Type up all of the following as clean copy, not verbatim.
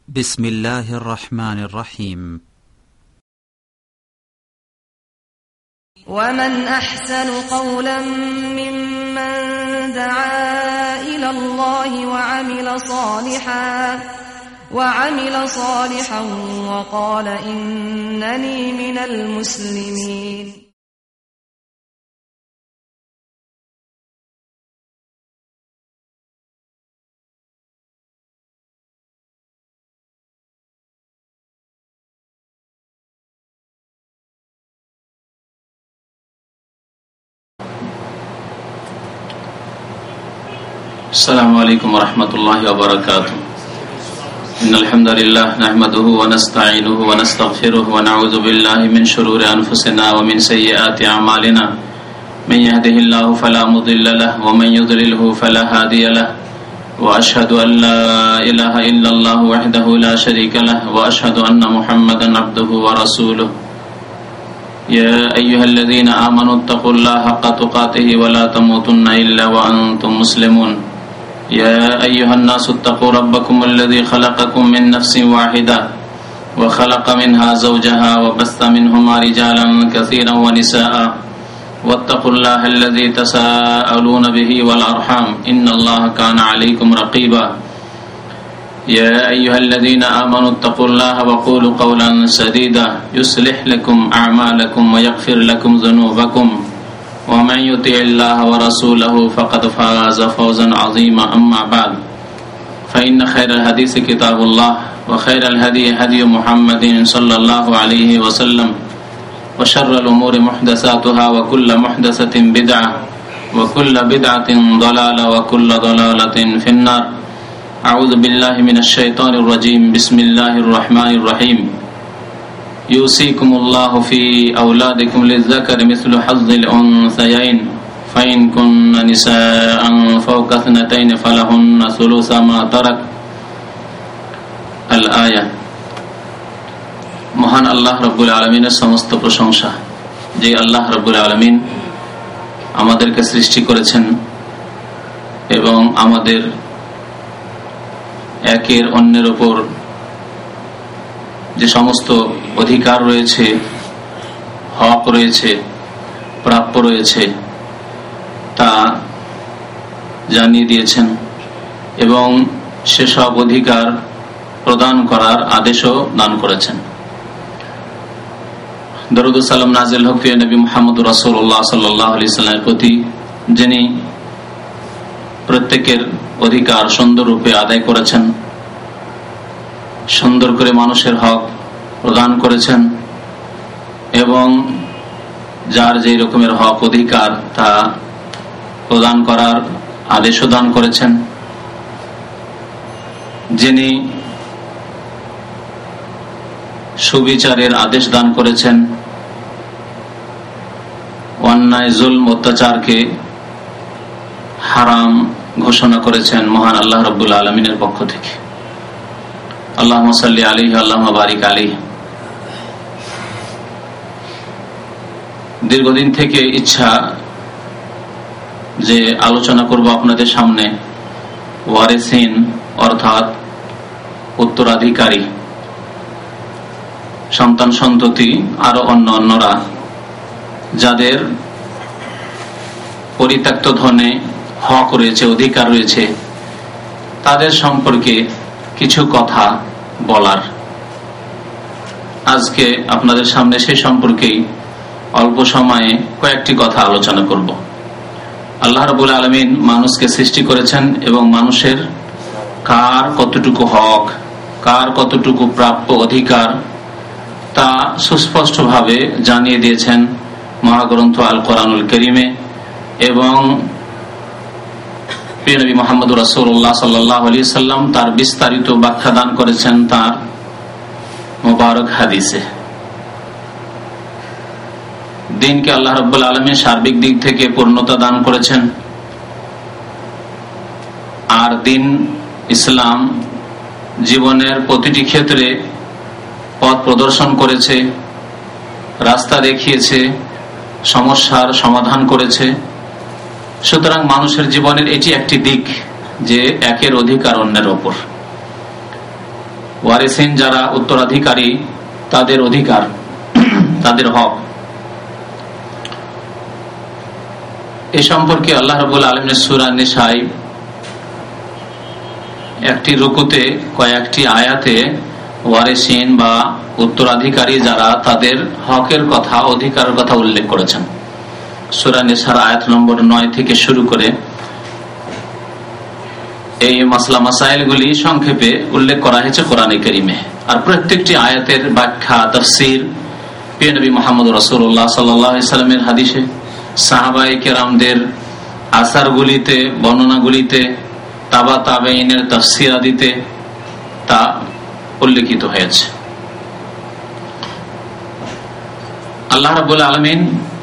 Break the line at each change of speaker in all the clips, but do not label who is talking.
بسم الله الرحمن الرحيم.
ومن أحسن قولا ممن دعا إلى الله وعمل صالحا وقال إنني من المسلمين.
السلام عليكم ورحمة الله وبركاته. إن الحمد لله نحمده ونستعينه ونستغفره ونعوذ بالله من شرور أنفسنا ومن سيئات أعمالنا. من يهده الله فلا مضل له ومن يضلله فلا هادي له. وأشهد أن لا إله إلا الله وحده لا شريك له وأشهد أن محمدا عبده ورسوله. يا أيها الذين آمنوا اتقوا الله حق تقاته ولا تموتن إلا وأنتم مسلمون. يا أيها الناس اتقوا ربكم الذي خلقكم من نفس واحدة وخلق منها زوجها وبث منهما رجالا كثيرا ونساء واتقوا الله الذي تساءلون به والأرحام إن الله كان عليكم رقيبا. يا أيها الذين آمنوا اتقوا الله وقولوا قولا سديدا يصلح لكم أعمالكم ويغفر لكم ذنوبكم ومن يطع الله ورسوله فقد فاز فوزا عظيما. أما بعد فإن خير الحديث كتاب الله وخير الهدي هدي محمد صلى الله عليه وسلم وشر الأمور محدثاتها وكل محدثة بدعة وكل بدعة ضلالة وكل ضلالة في النار. أعوذ بالله من الشيطان الرجيم. بسم الله الرحمن الرحيم. يوصيكم الله في أولادكم للذكر مثل حظ الأنثيين فإن كن نساء فوق اثنتين فلهن ثلث ما ترك. الآية. মহান আল্লাহ রব্বুল আলামিনের সমস্ত প্রশংসা, যে আল্লাহ রব্বুল আলামিন আমাদেরকে সৃষ্টি করেছেন এবং আমাদের একের অন্যের উপর যে সমস্ত অধিকার রয়েছে, হক রয়েছে, প্রাপ্য রয়েছে তা জানিয়ে দিয়েছেন এবং সেসব অধিকার প্রদান করার আদেশও দান করেছেন। দরুদ ও সালাম নাজিল হোক প্রিয় নবী মুহাম্মদ রাসূলুল্লাহ সাল্লাল্লাহু আলাইহি ওয়াসাল্লামের প্রতি, যিনি প্রত্যেকের অধিকার সুন্দররূপে আদায় করেছেন, সুন্দর করে মানুষের হক প্রদান করেছেন এবং যার যেই রকমের হক অধিকার তা প্রদান করার আদেশও দান করেছেন। যিনি সুবিচারের আদেশ দান করেছেন, অন্যায় জুলম অত্যাচারকে হারাম ঘোষণা করেছেন মহান আল্লাহ রাব্বুল আলামিনের পক্ষ থেকে। আল্লাহুম্মা সাল্লি আলাইহি আল্লাহুম্মা বারিক আলাইহি। দীর্ঘদিন থেকে ইচ্ছা যে আলোচনা করব আপনাদের সামনে ওয়ারিসিন অর্থাৎ উত্তরাধিকারী, সন্তান সন্ততি আরো অন্যরা যাদের পরিত্যক্ত ধনে হক রয়েছে, অধিকার রয়েছে, তাদের সম্পর্কে কিছু কথা বলার। আজকে আপনাদের সামনে সেই সম্পর্কেই অল্প সময়ে কয়েকটি কথা আলোচনা করব। আল্লাহ রাব্বুল আলামিন মানুষকে সৃষ্টি করেছেন এবং মানুষের কার কতটুকু হক, কার কতটুকু প্রাপ্য অধিকার তা সুস্পষ্টভাবে জানিয়ে দিয়েছেন মহাগ্রন্থ আল কোরআনুল কারীমে এবং প্রিয় নবী মুহাম্মদ রাসূলুল্লাহ সাল্লাল্লাহু আলাইহি ওয়াসাল্লাম তার বিস্তারিত ব্যাখ্যা দান করেছেন তার মুবারক হাদিসে। দিনকে আল্লাহ রাব্বুল আলামিন সার্বিক দিক থেকে পূর্ণতা দান করেছেন, আর দিন ইসলাম জীবনের প্রতিটি ক্ষেত্রে পথ প্রদর্শন করেছে, রাস্তা দেখিয়েছে, সমস্যার সমাধান করেছে। সুতরাং মানুষের জীবনের এটি একটি দিক যে একের অধিকার অন্যের ওপর। ওয়ারিসিন যারা উত্তরাধিকারী তাদের অধিকার, তাদের হক, এ সম্পর্কে আল্লাহ রাব্বুল আলামিন সূরা নিসায় একটি রুকুতে কয়েকটি আয়াতে ওয়ারিসিন বা উত্তরাধিকারী যারা তাদের হকের কথা, অধিকারের কথা উল্লেখ করেছেন। সূরা নিসার আয়াত নম্বর 9 থেকে শুরু করে এই মাসলা মাসাইলগুলি সংক্ষেপে উল্লেখ করা হয়েছে কোরআনে কারীমে। আর প্রত্যেকটি আয়াতের ব্যাখ্যা, তাফসীর প্রিয় নবী মুহাম্মদ রাসূলুল্লাহ সাল্লাল্লাহু আলাইহি সাল্লামের হাদিসে, সাহাবায়ে কেরামদের আসারগুলিতে, বর্ণনাগুলিতে, তাবা তাবেঈনের তাফসীর আদিতে তা উল্লেখিত হয়েছে। আল্লাহ রাব্বুল আলামিন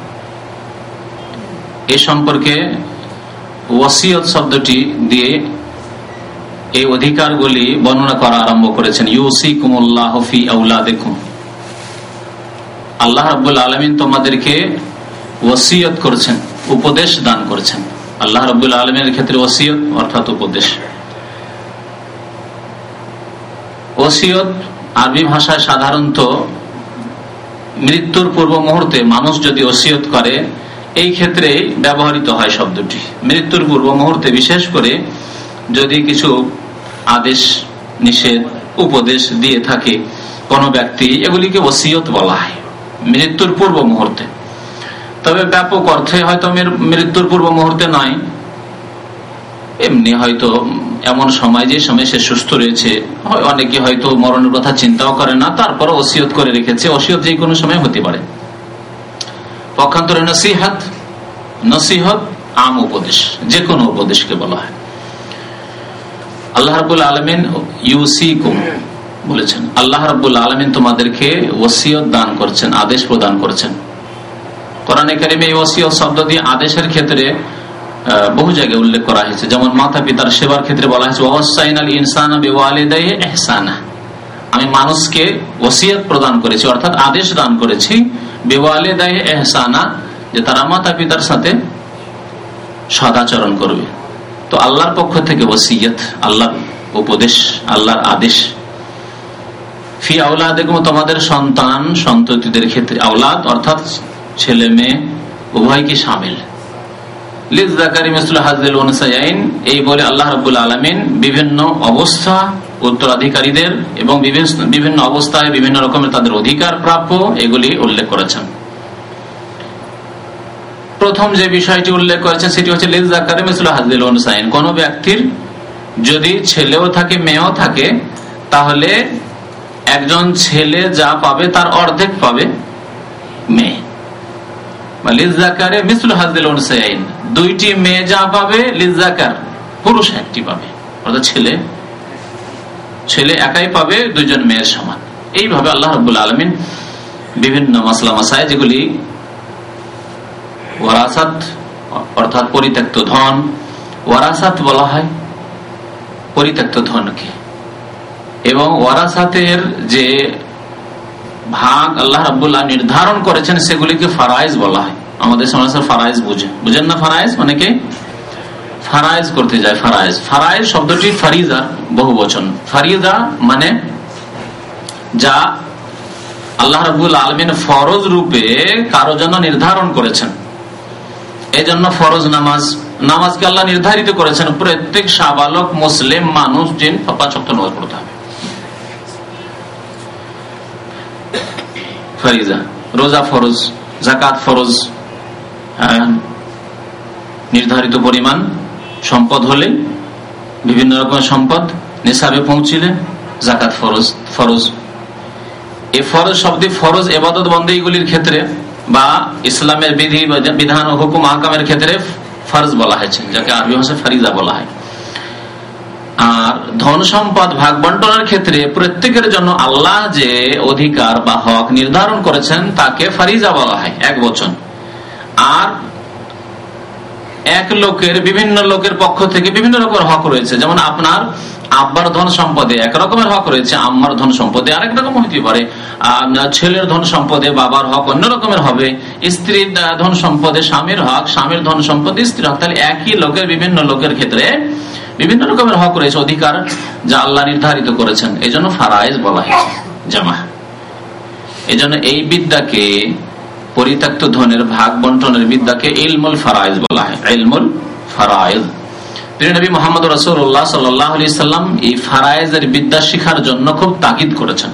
এ সম্পর্কে ওয়াসিয়ত শব্দটি দিয়ে এই অধিকারগুলি বর্ণনা করা আরম্ভ করেছেন। ইউসিকুমুল্লাহু ফি আওলাদিকুম, আল্লাহ রাব্বুল আলামিন তোমাদেরকে ওয়াসিয়ত করেছেন, উপদেশ দান করেছেন। আল্লাহ রাব্বুল আলামিনের ক্ষেত্রে ওয়াসিয়ত অর্থাৎ উপদেশ। ওসিয়ত আরবি ভাষায় সাধারণত মৃত্যুর পূর্ব মুহূর্তে মানুষ যদি ওসিয়ত করে, এই ক্ষেত্রে ব্যবহৃত হয় শব্দটি। মৃত্যুর পূর্ব মুহূর্তে বিশেষ করে যদি কিছু আদেশ, নিষেধ, উপদেশ দিয়ে থাকে কোনো ব্যক্তি, এগুলিকে ওসিয়ত বলা হয় মৃত্যুর পূর্ব মুহূর্তে। তবে ব্যাপক অর্থে হয়তো মৃত্যুর পূর্ব মুহূর্তে নয়, এমনি হয়তো এমন সময়, যে সময় সে সুস্থ রয়েছে, অনেকে হয়তো মরণের কথা চিন্তাও করে না, তারপর ওসিয়ত করে রেখেছে। ওসিয়ত যে কোনো সময় হতে পারে। পক্ষান্তরে নসিহত, নসিহত আম উপদেশ, যে কোনো উপদেশকে বলা হয়। আল্লাহ রাব্বুল আলামিন ইউসিকুম বলেছেন, আল্লাহ রাব্বুল আলামিন তোমাদেরকে ওসিয়ত দান করছেন, আদেশ প্রদান করছেন। কোরআনে কারীমে এই ওসিয়ত শব্দ দিয়ে আদেশের ক্ষেত্রে বহু জায়গায় উল্লেখ করা হয়েছে। যেমন মাতা পিতার সেবার ক্ষেত্রে বলা হয়েছে ওয়াসাইনাল ইনসানা বিওয়ালিদাইহি ইহসানা, আমি মানুষকে ওসিয়ত প্রদান করেছি, অর্থাৎ আদেশ দান করেছি, বিওয়ালিদাইহি ইহসানা, যে তারা মাতা পিতার সাথে সদাচরণ করবে। তো আল্লাহর পক্ষ থেকে ওসিয়ত, আল্লাহর উপদেশ, আল্লাহর আদেশ। ফি আওলাদিকুম, তোমাদের সন্তান সন্ততিদের ক্ষেত্রে, আওলাদ অর্থাৎ ছেলে মেয়ে উভয়কে শামিল। লিযযাকারি মিসলু হাযিল উনসায়াইন, এই বলে আল্লাহ রাব্বুল আলামিন বিভিন্ন অবস্থা উত্তরাধিকারীদের এবং বিভিন্ন অবস্থায় বিভিন্ন রকমের তাদের অধিকার প্রাপ্য, এগুলি উল্লেখ করেছেন। প্রথম যে বিষয়টি উল্লেখ করেছেন সেটি হচ্ছে লিযযাকারি মিসলু হাযিল উনসায়াইন, কোন ব্যক্তির যদি ছেলেও থাকে মেয়েও থাকে, তাহলে একজন ছেলে যা পাবে তার অর্ধেক পাবে মেয়ে। লিযযাকারি মিসলু হাযিল উনসায়াইন, দুইটি মেয়ে যা পাবে, লিযযাকার পুরুষ একটি পাবে, অর্থাৎ ছেলে একাই পাবে দুইজন মেয়ের সমান। এইভাবে আল্লাহ রাব্বুল আলামিন বিভিন্ন মাসলা মাসাইল, যেগুলি ওয়ারাসাত অর্থাৎ পরিত্যক্ত ধন, ওয়ারাসাত বলা হয় পরিত্যক্ত ধনকে, এবং ওয়ারাসাতের যে ভাগ আল্লাহ রাব্বুল আলামিন নির্ধারণ করেছেন সেগুলিকে ফারাইজ বলা হয়। আমাদের সমাজে ফারাইজ বুঝেন না? ফারাইজ মানে কি? ফারাইজ করতে যায়। ফারাইজ শব্দটি ফারিজা বহু বচন। ফারিজা মানে যা আল্লাহ রাব্বুল আলামিন ফরজ রূপে কারো জন্য নির্ধারণ করেছেন। এই জন্য ফরজ নামাজকে আল্লাহ নির্ধারিত করেছেন, প্রত্যেক সাবালক মুসলিম মানুষ জিন 5 ওয়াক্ত নামাজ পড়তে হবে। ফারিজা, রোজা ফরজ, যাকাত ফরজ, নির্ধারিত পরিমাণ সম্পদ হলে, বিভিন্ন রকমের সম্পদ নিসাবে পৌঁছলে যাকাত ফরজ। এই ফরজ শব্দে ফরজ ইবাদত বন্দেগীগুলির ক্ষেত্রে বা ইসলামের বিধি বিধান ও হুকুম আহকামের ক্ষেত্রে ফরজ বলা হয়েছে, যাকে আরবি ভাষায় ফারিজা বলা হয়। আর ধন সম্পদ ভাগ বন্টনের ক্ষেত্রে প্রত্যেকের জন্য আল্লাহ যে অধিকার বা হক নির্ধারণ করেছেন তাকে ফারিজা বলা হয়, এক বচন। আর এক লোকের বিভিন্ন লোকের পক্ষ থেকে বিভিন্ন রকমের হক রয়েছে। যেমন আপনার আব্বার ধন সম্পদে এক রকমের হক রয়েছে, আম্মার ধন সম্পদে আরেক রকম হতে পারে, ছেলের ধন সম্পদে বাবার হক অন্য রকমের হবে, স্ত্রীর ধন সম্পদে স্বামীর হক, স্বামীর ধন সম্পদে স্ত্রীর হক। তাহলে একই লোকের বিভিন্ন লোকের ক্ষেত্রে বিভিন্ন রকমের হক রয়েছে, অধিকার যা আল্লাহ নির্ধারিত করেছেন। এই জন্য ফারায়েজ বলা হয়েছে জামা। এই জন্য এই বিদ্যাকে, পরিত্যক্ত ধনের ভাগ বন্টনের বিদ্যাকে ইলমুল ফারায়েজ বলা হয়, ইলমুল ফারায়েজ। প্রিয় নবী মুহাম্মদ রাসূলুল্লাহ সাল্লাল্লাহু আলাইহি সাল্লাম এই ফারায়েজের বিদ্যা শিখার জন্য খুব তাকিদ করেছেন।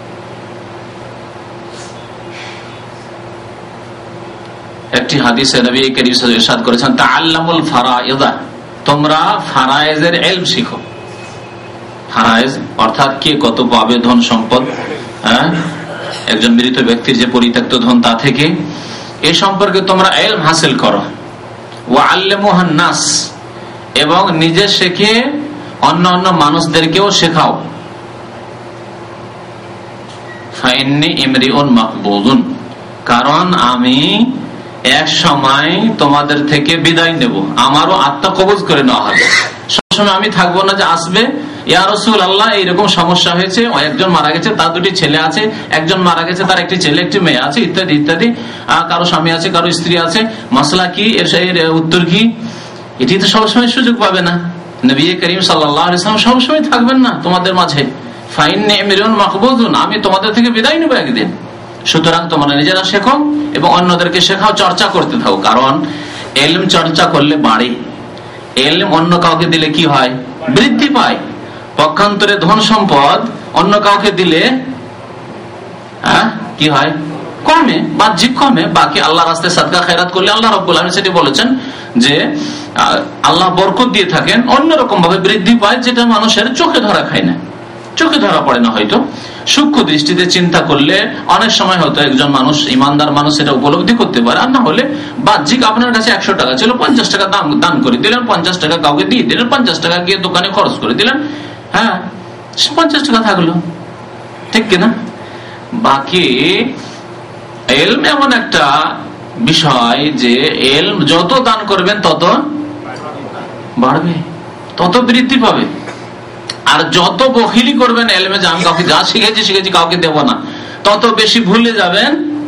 একটি হাদিসে নবী করিম সাল্লাল্লাহু আলাইহি ওয়াসাল্লাম ইরশাদ করেছেন, তাআল্লামুল ফারায়েজা, তোমরা ফারায়েজের ইলম শিখো। ফারায়েজ অর্থাৎ কে কত পাবে ধন সম্পদ, একজন মৃত ব্যক্তির যে পরিত্যক্ত ধন তা থেকে, এ সম্পর্কে তোমরা ইলম হাসিল করো। ওয়া আল্লিমুহান নাস, এবং নিজে শেখে অন্য অন্য মানুষদেরকেও শেখাও। ফাইন্নী ইমরিউন মাকবুদুন, কারণ আমি এক সময় তোমাদের থেকে বিদায় নেব, আমারও আত্মা কবজ করে নেওয়া হবে। সবসময় আমি থাকবো না যে আসবে ইয়া রাসূলুল্লাহ এইরকম সমস্যা হয়েছে, একজন মারা গেছে, তার দুটি ছেলে আছে, একজন মারা গেছে, তার একটি ছেলে একটি মেয়ে আছে, ইত্যাদি ইত্যাদি, কারো স্বামী আছে, কারো স্ত্রী আছে, মাসলা কি, এর উত্তর কি, এটি তো সবসময় সুযোগ পাবে না। নবী করিম সাল্লাল্লাহু আলাইহি ওয়াসাল্লাম সবসময় থাকবেন না তোমাদের মাঝে। ফাইন্নী ইমরিউন মাকবুদুন, আমি তোমাদের থেকে বিদায় নেব একদিন। সুতরাং তোমরা নিজেরা শেখো এবং অন্যদেরকে শেখাও, চর্চা করতে থাকো। কারণ ইলম চর্চা করলে বাড়ে, ইলম অন্য কাউকে দিলে কি হয়, বৃদ্ধি পায়। পক্ষান্তরে ধন সম্পদ অন্য কাউকে দিলে কি হয়, কমে, বাহ্যিক কমে। বাকি আল্লাহ রাস্তায় সাদকা খেরাত করলে আল্লাহ রাব্বুল আলামিন সেটি বলেছেন যে আল্লাহ বরকত দিয়ে থাকেন, অন্যরকম ভাবে বৃদ্ধি পায়, যেটা মানুষের চোখে ধরা খায় না, চোখে ধরা পড়ে না। হয়তো সূক্ষ্ম দৃষ্টিতে চিন্তা করলে অনেক সময় হয়তো একজন মানুষ, ইমানদার মানুষ, এটা উপলব্ধি করতে পারে। আর না হলে বাহ্যিক আপনার কাছে 100 টাকা ছিল, 50 টাকা দান করে দিলেন, 50 টাকা কাউকে দিয়ে দিলেন, 50 টাকা গিয়ে দোকানে খরচ করে দিলেন, 50 টাকা থাকলো, ঠিক কিনা? বাকি ইলম এমন একটা বিষয় যে ইলম যত দান করবেন তত বাড়বে, তত বৃদ্ধি পাবে। আর যত বখিলি করবেন ইলমে, যে আমি কাউকে যা শিখেছি কাউকে দেব না, তত বেশি ভুলে যাবেন।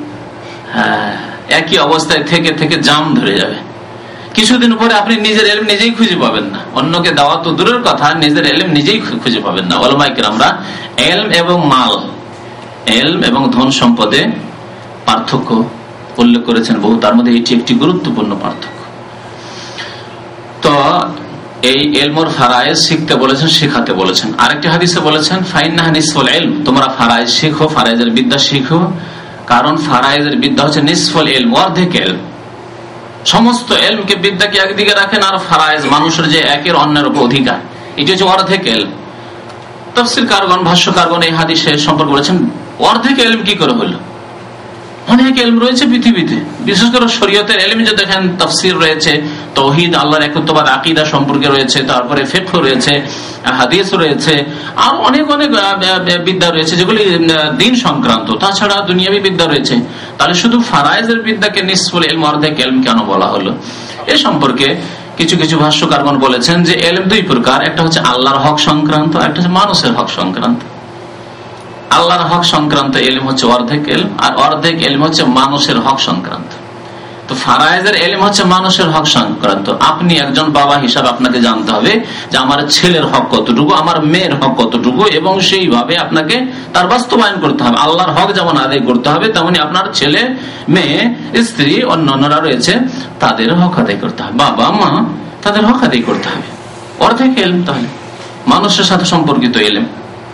একই অবস্থায় থেকে থেকে জাম ধরে যাবে। কিছুদিন পরে আপনি নিজের ইলম নিজেই খুঁজে পাবেন না, অন্যকে দেওয়া তো দূরের কথা, নিজের ইলম নিজেই খুঁজে পাবেন না। উলামায়ে কেরামরা ইলম এবং মাল, ইলম এবং ধন সম্পদে পার্থক্য উল্লেখ করেছেন বহু, তার মধ্যে এটি একটি গুরুত্বপূর্ণ পার্থক্য। তো এই ইলমুল ফারায়েজ শিখতে বলেছেন, শেখাতে বলেছেন। আরেকটি হাদিসে বলেছেন ফাইন্নাহা নিসফুল ইলম, তোমরা ফারায়েজ শিখো, ফারায়েজের বিদ্যা শিখো, কারণ ফারায়েজের বিদ্যা হচ্ছে নিসফুল ইলম, অর্ধেক ইলম। সমস্ত ইলমকে, বিদ্যাকে একদিকে রাখেন, আর ফারায়েজ মানুষের যে একের অন্যের উপর অধিকার, এটি হচ্ছে অর্ধেক ইলম। তাফসীর কারগণ, ভাষ্যকারগণ এই হাদিসে সম্পর্কে বলেছেন অর্ধেক ইলম কি করে হলো। অনেক ইলম রয়েছে পৃথিবীতে, বিশেষ করে শরীয়তের ইলম যে দেখেন, তাফসীর রয়েছে, তাওহীদ, আল্লাহর একত্ববাদ, আকীদা সম্পর্কে রয়েছে, তারপরে ফিকহ রয়েছে, হাদিস রয়েছে, আর অনেক অনেক বিদ্যা রয়েছে যেগুলি দ্বীন সংক্রান্ত। তাছাড়া দুনিয়াবী বিদ্যা রয়েছে। তাহলে শুধু ফারায়েজের বিদ্যাকে নিসফুল ইলম, অর্ধেক ইলম কেন বলা হলো? এ সম্পর্কে কিছু কিছু ভাষ্যকারগণ বলেছেন যে ইলম দুই প্রকার, একটা হচ্ছে আল্লাহর হক সংক্রান্ত, একটা হচ্ছে মানুষের হক সংক্রান্ত। আল্লাহর হক সংক্রান্ত ইলম হচ্ছে অর্ধেক ইলম, আর অর্ধেক ইলম হচ্ছে মানুষের হক সংক্রান্ত। তো ফারায়েজের ইলম হচ্ছে মানুষের হক সংক্রান্ত। আপনি একজন বাবা হিসাবে আপনাকে জানতে হবে যে আমার ছেলের হক কতটুকু, আমার মেয়ের হক কতটুকু, এবং সেইভাবে আপনাকে তার বাস্তবায়ন করতে হবে। আল্লাহর হক যেমন আদায় করতে হবে, তেমনি আপনার ছেলে, মেয়ে, স্ত্রী, অন্যান্যরা রয়েছে, তাদের হক আদায় করতে হবে। বাবা মা, তাদের হক আদায় করতে হবে। অর্ধেক ইলম তাহলে মানুষের সাথে সম্পর্কিত ইলম।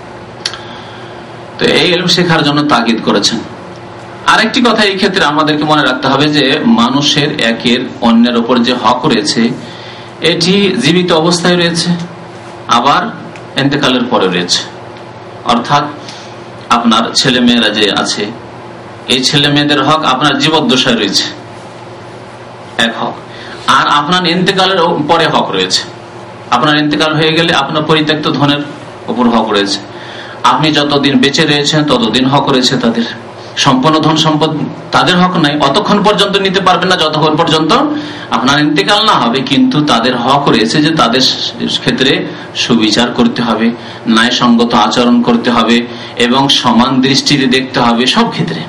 তো এই ইলম শেখার জন্য তাগিদ করেছেন। আরেকটি কথা এই ক্ষেত্রে আমাদেরকে মনে রাখতে হবে যে মানুষের একের অন্যের উপর যে হক রয়েছে, এটি জীবিত অবস্থায় রয়েছে, আবার ইন্তেকালের পরে রয়েছে। অর্থাৎ আপনার ছেলে মেয়েরা যে আছে, এই ছেলে মেয়েদের হক আপনার জীবদ্দশায় রয়েছে এক হক, আর আপনার ইন্তেকালের পরে হক রয়েছে। আপনার ইন্তেকাল হয়ে গেলে আপনার পরিত্যক্ত ধনের উপর হক রয়েছে। আপনি যতদিন বেঁচে রয়েছেন ততদিন হক রয়েছে তাদের। সম্পূর্ণ ধন সম্পদ তাদের হক নাই, অতক্ষণ পর্যন্ত নিতে পারবেন না যতক্ষণ পর্যন্ত আপনার ইন্তেকাল না হবে। কিন্তু তাদের হক রয়েছে যে তাদের ক্ষেত্রে সুবিচার করতে হবে, ন্যায়সঙ্গত আচরণ করতে হবে, এবং সমান দৃষ্টিতে দেখতে হবে সব ক্ষেত্রে।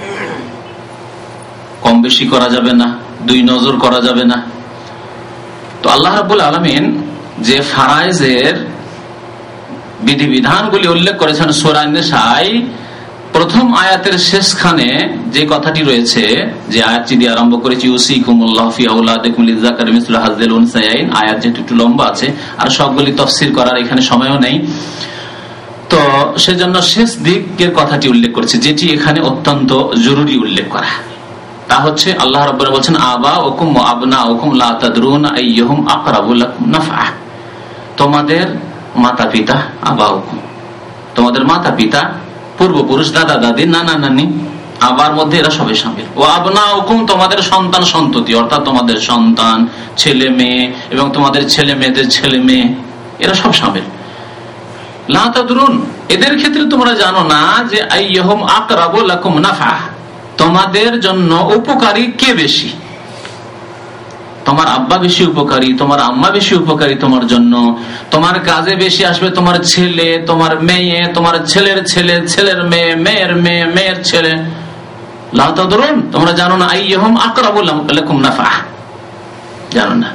কম বেশি করা যাবে না, দুই নজর করা যাবে না। তো আল্লাহ রাব্বুল আলামিন যে ফারায়েজের বিধিবিধানগুলি উল্লেখ করেছেন সূরা নিসায় প্রথম আয়াতের শেষখানে যে কথাটি রয়েছে, যে আয়াতটি দিয়ে আরম্ভ করেছি, ইউসিকুমুল্লাহু ফি আওলাদিকুম লিযাকারি মিসলু হাযযিল উনসায়াইন, আয়াত যেহেতু একটু লম্বা আছে আর সবগুলি তাফসীর করার এখানে সময়ও নেই, তো সেজন্য শেষ দিকের কথাটি উল্লেখ করেছে, যেটি এখানে অত্যন্ত জরুরি উল্লেখ করা। তা হচ্ছে আল্লাহ রাব্বুল বলছেন আবাউকুম ওয়া আবনাউকুম লা তাদরুনা আইয়ুহুম আকরাবু লাকুম নাফআ। তোমাদের মাতা পিতা, আবাউকুম তোমাদের মাতা পিতা, পূর্বপুরুষ, দাদা দাদি, নানা নানি, আবার মধ্যে এরা সবাই শামিল। ও আবনাউকুম তোমাদের সন্তান সন্ততি, অর্থাৎ তোমাদের সন্তান, ছেলে মেয়ে এবং তোমাদের ছেলে মেয়েদের ছেলে মেয়ে, এরা সব শামিল। লা তাদরুন, এদের ক্ষেত্রে তোমরা জানো না যে আইয়ুহুম আকরাবু লাকুম নাফআ, তোমাদের জন্য উপকারী কে বেশি। তোমার আব্বা বেশি উপকারী, তোমার আম্মা বেশি উপকারী তোমার জন্য, তোমার কাজে বেশি আসবে তোমার ছেলে, তোমার মেয়ে, তোমার ছেলের ছেলে, ছেলের মেয়ে, মেয়ের মেয়ে, মেয়ের ছেলে। লা তাদরুন, তোমরা জানো না আইয়ুহুম আকরাবু লাকুম নাফআ, জানো না।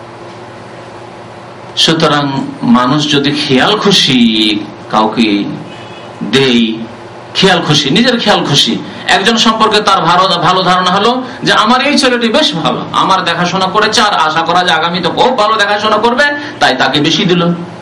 সুতরাং মানুষ যদি খেয়াল খুশি কাউকে দেই, খেয়াল খুশি, নিজের খেয়াল খুশি, একজন সম্পর্কে তার ভালো ধারণা হলো যে আমার এই ছেলেটি বেশ ভালো, আমার দেখাশোনা করেছে আর আশা করা যায় আগামীতে খুব ভালো দেখাশোনা করবে, তাই তাকে বেশি দিল।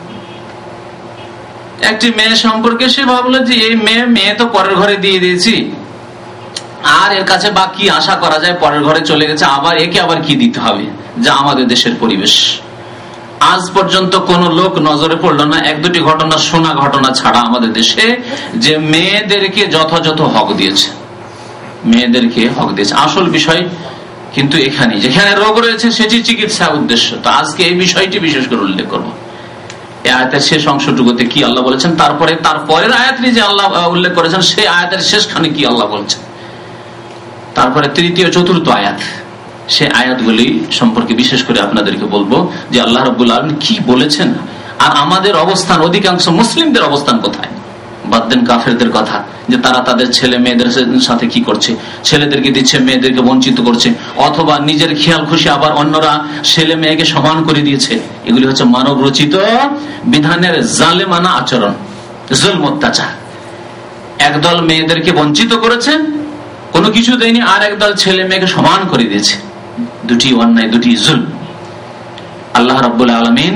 একটি মেয়ে সম্পর্কে সে ভাবলো যে এই মেয়ে তো পরের ঘরে দিয়ে দিয়েছি, আর এর কাছে বা কি আশা করা যায়, পরের ঘরে চলে গেছে, আবার একে আবার কি দিতে হবে, যা আমাদের দেশের পরিবেশ। আজ পর্যন্ত কোন লোক নজরে পড়লো না, এক দুটি ঘটনা, শোনা ঘটনা ছাড়া আমাদের দেশে, যে মেয়েদেরকে যথাযথ হক দিয়েছে, মেয়েদেরকে হক দিয়েছে। আসল বিষয় কিন্তু এখানে, যেখানে রোগ রয়েছে সেটি চিকিৎসা উদ্দেশ্য। তো আজকে এই বিষয়টি বিশেষ করে উল্লেখ করবো। এই আয়াতের শেষ অংশটুকুতে কি আল্লাহ বলেছেন, তারপরের আয়াতটি যে আল্লাহ উল্লেখ করেছেন সেই আয়াতের শেষখানে কি আল্লাহ বলছেন, তারপরে তৃতীয় চতুর্থ আয়াত, সে আয়াতগুলি সম্পর্কে বিশেষ করে আপনাদেরকে বলবো যে আল্লাহ রাব্বুল আলামিন কি বলেছেন, আর আমাদের অবস্থান, অধিকাংশ মুসলিমদের অবস্থান কোথায়। বাদ দেন কাফেরদের কথা, যে তারা তাদের ছেলে মেয়েদের সাথে কি করছে, ছেলেদেরকে দিচ্ছে, মেয়েদেরকে বঞ্চিত করছে, অথবা নিজের খেয়াল খুশি আবার অন্যরা ছেলে মেয়েকে সমান করে দিয়েছে। এগুলি হচ্ছে মানব রচিত বিধানের জালেমানা আচরণ, জুলম, অত্যাচার। একদল মেয়েদেরকে বঞ্চিত করেছে, কোনো কিছু দেয়নি, আর একদল ছেলে মেয়েকে সমান করে দিয়েছে। দুটি অন্যায়, দুটি জুলম। আল্লাহ রাব্বুল আলামিন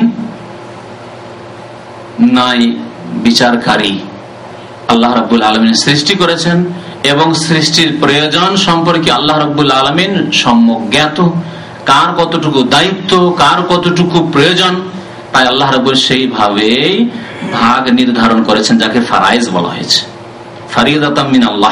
নাই বিচারকারী, আল্লাহ রাব্বুল আলামিন সৃষ্টি করেছেন এবং সৃষ্টির প্রয়োজন সম্পর্কে আল্লাহ রাব্বুল আলামিন সম্যক জ্ঞাত। কার কতটুকু দায়িত্ব, কার কতটুকু প্রয়োজন, তাই আল্লাহ রাব্বুল সেইভাবেই ভাগ নির্ধারণ করেছেন, যাকে ফারাইজ বলা হয়েছে, ফারিদাতাম মিনাল্লাহ।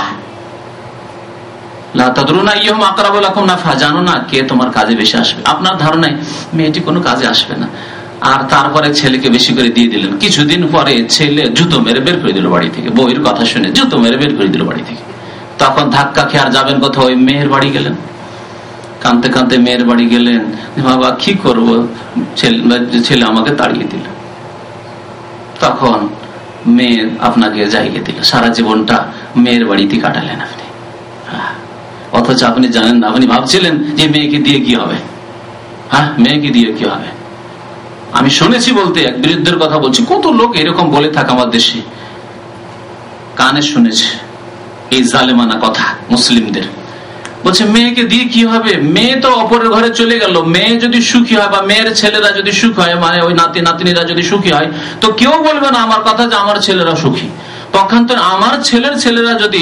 লা তাদরুনা আইয়ুহুম আকরাবু লাকুম নাফআ, জানো না কে তোমার কাজে বেশি আসবে। আপনার ধারণায় মেয়েটি কোনো কাজে আসবে না, আর তারপরে ছেলেকে বেশি করে দিয়ে দিলেন। কিছুদিন পরে ছেলে জুতো মেরে বের করে দিল বাড়ি থেকে, বউয়ের কথা শুনে জুতো মেরে বের করে দিল বাড়ি থেকে। তখন ধাক্কা খেয়ে আর যাবেন কোথাও, ওই মেয়ের বাড়ি গেলেন, কাঁদতে কাঁদতে মেয়ের বাড়ি গেলেন, বাবা কি করবো, ছেলে আমাকে তাড়িয়ে দিল। তখন মেয়ে আপনাকে জায়গা দিল, সারা জীবনটা মেয়ের বাড়িতে কাটালেন আপনি। অথচ আপনি জানেন না, আপনি ভাবছিলেন যে মেয়েকে দিয়ে কি হবে, হ্যাঁ মেয়েকে দিয়ে কি হবে। আমি শুনেছি বলতে, এক বিরুদ্ধের কথা বলছি, কত লোক এরকম বলে থাকে আমার দেশে, কানে শুনেছে এই জালেমানা কথা মুসলিমদের। বলছে মেয়েকে দিয়ে কি হবে, মেয়ে তো অপরের ঘরে চলে গেল, মেয়ে যদি সুখী হয় বা মেয়ের ছেলেরা যদি সুখ হয়, মানে ওই নাতি নাতনিরা যদি সুখী হয়, তো কেউ বলবে না আমার কথা যে আমার ছেলেরা সুখী। পক্ষান্ত আমার ছেলের ছেলেরা যদি,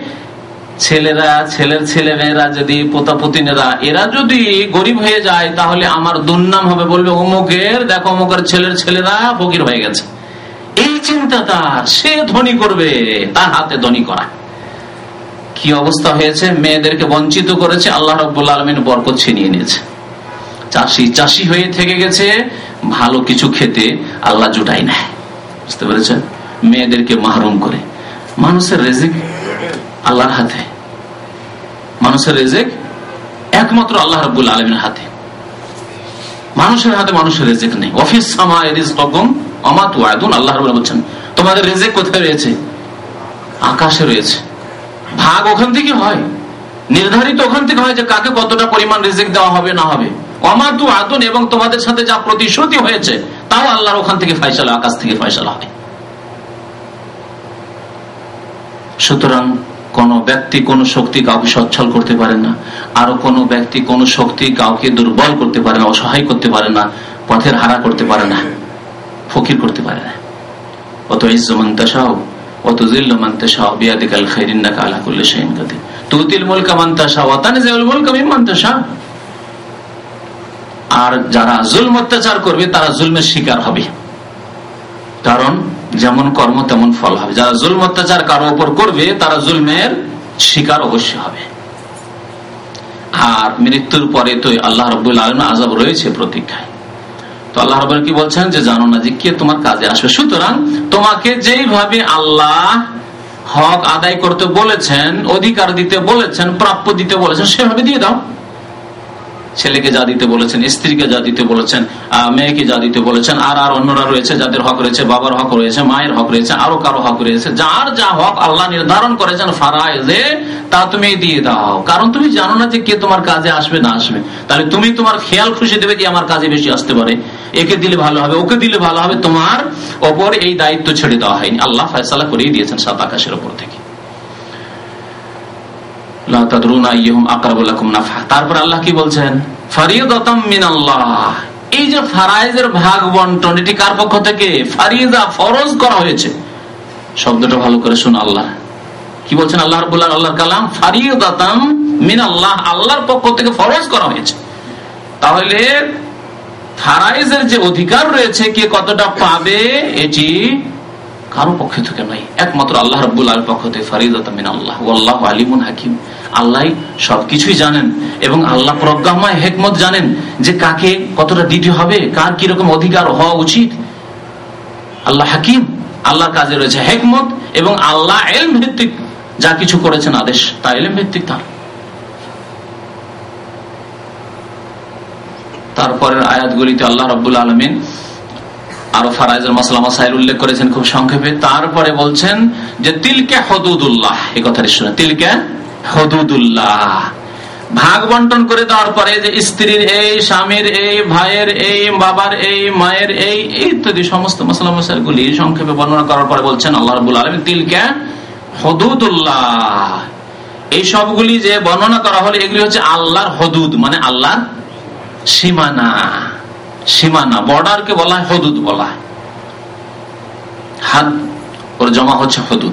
ছেলের ছেলে মেয়েরা যদি, পোতা পতিনেরা, এরা যদি গরিব হয়ে যায়, তাহলে আমার দুর্নাম হবে, বলবে অমুকের, দেখো অমুকের ছেলের ছেলেরা ফকির হয়ে গেছে। এই চিন্তা তার, সে ধনী করবে, তার হাতে ধনী করা। কি অবস্থা হয়েছে, মেয়েদেরকে বঞ্চিত করেছে, আল্লাহ রাব্বুল আলামিন বরকত ছিনিয়ে নিয়েছে। চাষি হয়ে থেকে গেছে, ভালো কিছু খেতে আল্লাহ জুটাই নেয়, বুঝতে পেরেছেন। মেয়েদেরকে মাহরুম করে। মানুষের রিজিক আল্লাহর হাতে, মানুষের রিজিক একমাত্র আল্লাহ রাব্বুল আলামিনের হাতে, মানুষের হাতে মানুষের রিজিক নেই। ওয়াফিস সামাই রিজকুকুম ওয়া মা তুআদুন, আল্লাহ রাব্বুল বলেছেন তোমাদের রিজিক কোথায় রয়েছে, আকাশে রয়েছে। ভাগ ওখান থেকে হয়, নির্ধারিত ওখান থেকে হয় যে কাকে কতটা পরিমাণ রিজিক দেওয়া হবে না হবে। ওয়ামাতু আদুন, এবং তোমাদের সাথে যা প্রতিশ্রুতি হয়েছে তাও আল্লাহর ওখান থেকে ফয়সালা, আকাশ থেকে ফয়সালা হবে। সুতরাং কোন ব্যক্তি কোন শক্তি কাউকে সচ্ছল করতে পারে না, আর কোন ব্যক্তি কোন শক্তি কাউকে দুর্বল করতে পারে না, অসহায় করতে পারে না, পথের হারা করতে পারে না, ফকির করতে পারে না। অত ইজ্জু মান তাশাউ ওয়া তুযিল্লু মান তাশাউ বিয়াদিকাল খায়র ইন্নাকা আলা কুল্লি শাইইন কাদির তুতিল মুলকা মান তাশাউ ওয়া তানজিউল মুলকা মিম্মান তাশাউ। আর যারা জুলম অত্যাচার করবে তারা জুলমের শিকার হবে, কারণ যেমন কর্ম তেমন ফল হবে। যারা জুলম অত্যাচার কারো উপর করবে তারা জুলমের শিকার অবশ্যই হবে। আর মৃত্যুর পরে তো আল্লাহ রাব্বুল আলামিন আযাব রয়েছে প্রতীক্ষায়। তো আল্লাহ রাব্বুল কি বলছেন যে জানো না যে কে তোমার কাজে আসবে। সুতরাং তোমাকে যেইভাবে আল্লাহ হক আদায় করতে বলেছেন, অধিকার দিতে বলেছেন, প্রাপ্য দিতে বলেছেন, সেভাবে দিয়ে দাও। ছেলেকে যা দিতে বলেছেন, স্ত্রীকে যা দিতে বলেছেন, মেয়েকে যা দিতে বলেছেন, আর অন্যরা রয়েছে যাদের হক রয়েছে, বাবার হক রয়েছে, মায়ের হক রয়েছে, আরো কারো হক রয়েছে, যার যা হক আল্লাহ নির্ধারণ করেছেন ফারায়েজে তা তুমি দিয়ে দাও। কারণ তুমি জানো না যে কে তোমার কাজে আসবে না আসবে। তাহলে তুমি তোমার খেয়াল খুশি দেবে যে আমার কাজে বেশি আসতে পারে, একে দিলে ভালো হবে, ওকে দিলে ভালো হবে। তোমার ওপর এই দায়িত্ব ছেড়ে দেওয়া হয়নি, আল্লাহ ফয়সালা করেই দিয়েছেন সাত আকাশের ওপর থেকে। তারপর আল্লাহ কি বলছেন, ফারিদাতাম মিনাল্লাহ। এই যে ফারায়েজের ভাগ বন্টন, এটি কার পক্ষ থেকে? ফারিদা, ফরজ করা হয়েছে। শব্দটা ভালো করে শুন, আল্লাহ কি বলছেন? আল্লাহ রাব্বুল আলামিন, আল্লাহর কালাম, ফারিদাতাম মিনাল্লাহ, আল্লাহর পক্ষ থেকে ফরজ করা হয়েছে। তাহলে ফারায়েজের যে অধিকার রয়েছে, কে কতটা পাবে এটি কারো পক্ষ থেকে নাই, একমাত্র আল্লাহ রাব্বুল আলামিনের পক্ষ থেকে। ফারিদাতাম মিনাল্লাহ ওয়াল্লাহু আলিমুন হাকিম। আল্লাহ সবকিছুই জানেন এবং আল্লাহ প্রজ্ঞাময় হিকমত জানেন যে কাকে কতটা দিতে হবে, কার কিরকম অধিকার হওয়া উচিত। আল্লাহ হাকিম, আল্লাহর কাজে রয়েছে হিকমত, এবং আল্লাহ ইলম ভিত্তিক যা কিছু করেছেন আদেশ তা ইলম ভিত্তিক তার। তারপরের আয়াতগুলিতে আল্লাহ রাব্বুল আলামিন আরো ফারায়েজের মাসলা মাসাইল উল্লেখ করেছেন খুব সংক্ষেপে। তারপরে বলছেন যে তিলকা হুদুদুল্লাহ, এই কথাটি শুনে, তিলকা হুদুদুল্লাহ। ভাগ বন্টন করে দেওয়ার পরে যে স্ত্রীর এই, স্বামীর এই, ভাইয়ের এই, বাবার এই, মায়ের এই ইত্যাদি সমস্ত মাসলা মাসাইল গুলি সংক্ষেপে বর্ণনা করার পরে বলছেন আল্লাহ রাব্বুল আলামিন তিলকা হুদুদুল্লাহ। এই সবগুলি যে বর্ণনা করা হলো এগুলি হচ্ছে আল্লাহর হুদুদ, মানে আল্লাহর সীমানা। সীমানা, বর্ডারকে বলা হয় হুদুদ বলা হয়। হাদ ওর জমা হচ্ছে হুদুদ।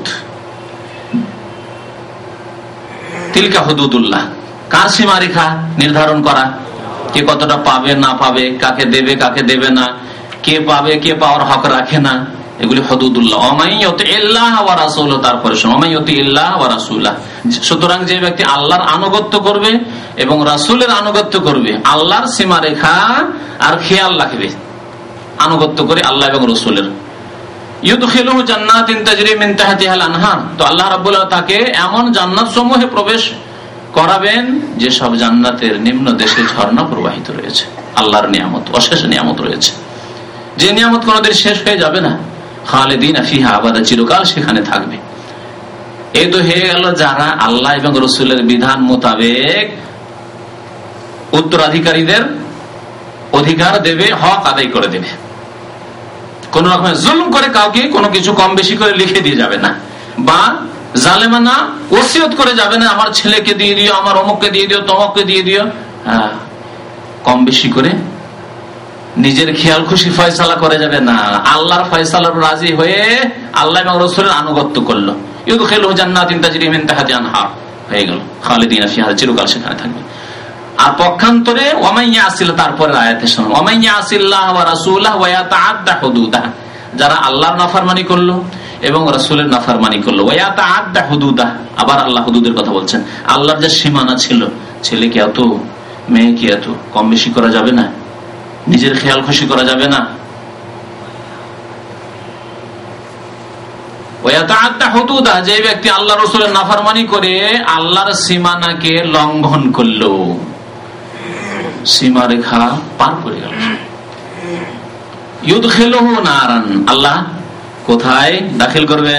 তিলকা হুদুদুল্লাহ, কার সীমারেখা নির্ধারণ করা, কে কতটা পাবে না পাবে, কাকে দেবে কাকে দেবে না, কে পাবে কে পাওয়ার হক রাখে না, এগুলি হুদুদুল্লাহ। ওমাইয়ুতিল্লাহ ওয়া রাসূলুহু, তারপরে শোনো, ওমাইয়ুতিল্লাহ ওয়া রাসূলুহু। সুতরাং যে ব্যক্তি আল্লাহর আনুগত্য করবে এবং রাসূলের আনুগত্য করবে, আল্লাহর সীমারেখা আর খেয়াল রাখবে, আনুগত্য করে আল্লাহ এবং রাসূলের, ইউদখিলুহু জান্নাতিন তাজরি মিন তাহতিহাল আনহার। তো আল্লাহ রাব্বুল আলামিন তাকে এমন জান্নাত সমূহে প্রবেশ করাবেন যে সব জান্নাতের নিম্ন দেশে ঝর্ণা প্রবাহিত রয়েছে। আল্লাহর নিয়ামত, অশেষ নিয়ামত রয়েছে, যে নিয়ামত কোনদিন শেষ হয়ে যাবে না। খালিদিনা ফিহা আবাদা, চিরকাল সেখানে থাকবে। এই তো হয়ে গেল যারা আল্লাহ এবং রাসূলের বিধান মোতাবেক উত্তরাধিকারীদের অধিকার দেবে, হক আদায় করে দেবে। কোন রকমের জুলুম করে কাউকে কোনো কিছু কম বেশি করে লিখে দিয়ে যাবে না, বা জালেমানা ওসিয়ত করে যাবে না, আমার ছেলেকে দিয়ে দিও, আমার অমুককে দিয়ে দিও, তমককে দিয়ে দিও। কম বেশি করে নিজের খেয়াল খুশি ফয়সালা করে যাবে না, আল্লাহর ফয়সালার রাজি হয়ে আল্লাহ এবং রাসূলের আনুগত্য করলো। ইউদখিলুহু জান্নাতিন তাজরি মিন তাহতিহা আনহার, হয়ে গেল খালিদিনা ফিহা, চিরকাল সেখানে থাকবে। আর পক্ষান্তরে ওয়ামাইয়া আসিল, তারপরের আয়াতে শুনুন, ওয়ামাইয়া আসিল্লাহ ওয়া রাসূলাহু ওয়া ইয়াতাআদ্দা হুদুদাহু, যারা আল্লাহর নাফরমানি করলো এবং রাসূলের নাফরমানি করলো, ওয়া ইয়াতাআদ্দা হুদুদাহু, আবার আল্লাহ হুদুদের কথা বলছেন। আল্লাহর যে সীমানা ছিল, ছেলেকে এত, মেয়েকে এত, কম বেশি করা যাবে না, নিজের খেয়াল খুশি করা যাবে না। যে ব্যক্তি আল্লাহ রাসূলের নাফরমানি করে আল্লাহর সীমানাকে লঙ্ঘন করলো, সীমারেখা পার করে গেল, ইউদখিলুহু নারান, আল্লাহ কোথায় দাখিল করবেন?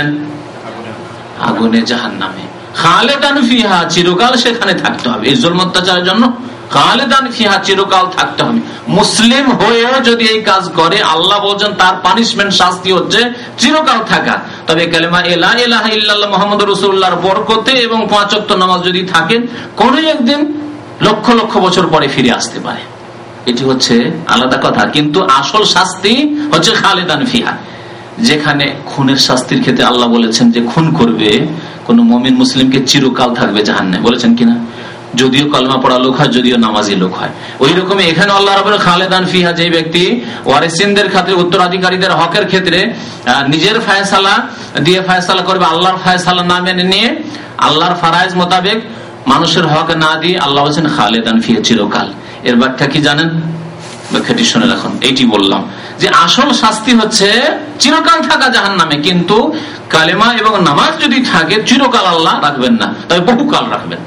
আগুনে, জাহান্নামে। খালিদান ফিহা, চিরকাল সেখানে থাকতে হবে। এই জুলম অত্যাচারের জন্য খালেদান ফিহা, চিরকাল থাকতে হবে। মুসলিম হয়েও যদি এই কাজ করে, আল্লাহ বলছেন তার পানিশমেন্ট, শাস্তি হচ্ছে চিরকাল থাকা। তবে কালেমা লা ইলাহা ইল্লাল্লাহ মুহাম্মাদুর রাসূলুল্লাহর বরকতে এবং 5 ওয়াক্ত নামাজ যদি থাকেন, কোন একদিন লক্ষ লক্ষ বছর পরে ফিরে আসতে পারে। এটি হচ্ছে আলাদা কথা। কিন্তু আসল শাস্তি হচ্ছে খালেদান ফিহা, যেখানে খুনের শাস্তির ক্ষেত্রে আল্লাহ বলেছেন যে খুন করবে কোন মুমিন মুসলিমকে চিরকাল থাকবে জাহান্নামে, বলেছেন কিনা? যদিও কলমা পড়া লোক হয়, যদিও নামাজি লোক হয়। ওই রকম এখানে আল্লাহ রাব্বুল খালেদান ফিহা, যে ব্যক্তি ওয়ারিসিনদের ক্ষেত্রে, উত্তরাধিকারীদের হকের ক্ষেত্রে নিজের ফয়সালা দিয়ে ফয়সালা করবে, আল্লাহর ফয়সালা না মেনে নিয়ে, আল্লাহর ফরজ মোতাবেক মানুষের হক না দিয়ে, আল্লাহ বলেছেন খালেদান ফিহা, চিরকাল। এর ব্যাখ্যা কি জানেন? ব্যাখ্যাটি শুনে রাখুন। এইটি বললাম যে আসল শাস্তি হচ্ছে চিরকাল থাকা জাহান্নামে, কিন্তু কালেমা এবং নামাজ যদি থাকে চিরকাল আল্লাহ রাখবেন না, তবে বহুকাল রাখবেন।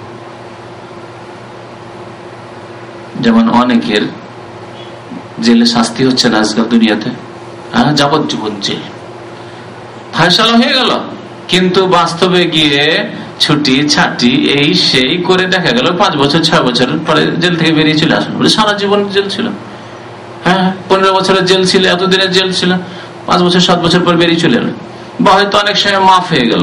যেমন অনেকের জেলে শাস্তি হচ্ছে না আজকাল দুনিয়াতে, যাবজ্জীবন জেল ফয়সালা হয়ে গেল, কিন্তু বাস্তবে গিয়ে ছুটি ছাটি এই সেই করে দেখা গেল 5 বছর 6 বছর পরে জেল থেকে বেরিয়ে চলে আসুন। সারা জীবন জেল ছিল, 15 বছরের জেল ছিল, এতদিনের জেল ছিল, 5 বছর 7 বছর পর বেরিয়ে চলে এলো, বা হয়তো অনেক সময় মাফ হয়ে গেল।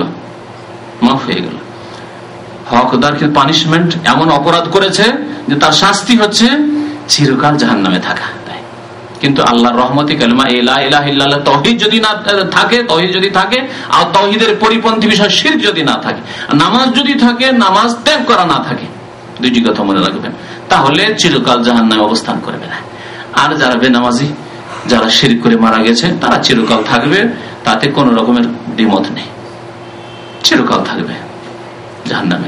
হকদার পানিশমেন্ট, এমন অপরাধ করেছে যে তার শাস্তি হচ্ছে চিরকাল জাহান্নামে থাকা। কিন্তু আল্লাহর রহমতে কালেমা লা ইলাহা ইল্লাল্লাহ, তাওহীদ যদি না থাকে, তাওহীদ যদি থাকে আর তাওহীদের পরিপন্থী বিষয় শিরক যদি না থাকে, নামাজ যদি থাকে, নামাজ ত্যাগ করা না থাকে, দুইটি কথা মনে রাখবেন, তাহলে চিরকাল জাহান্নামে অবস্থান করবে না। আর যারা বেনামাজি, যারা শিরক করে মারা গেছে, তারা চিরকাল থাকবে, তাতে কোন রকমের দ্বিমত নেই, চিরকাল থাকবে জাহান্নামে।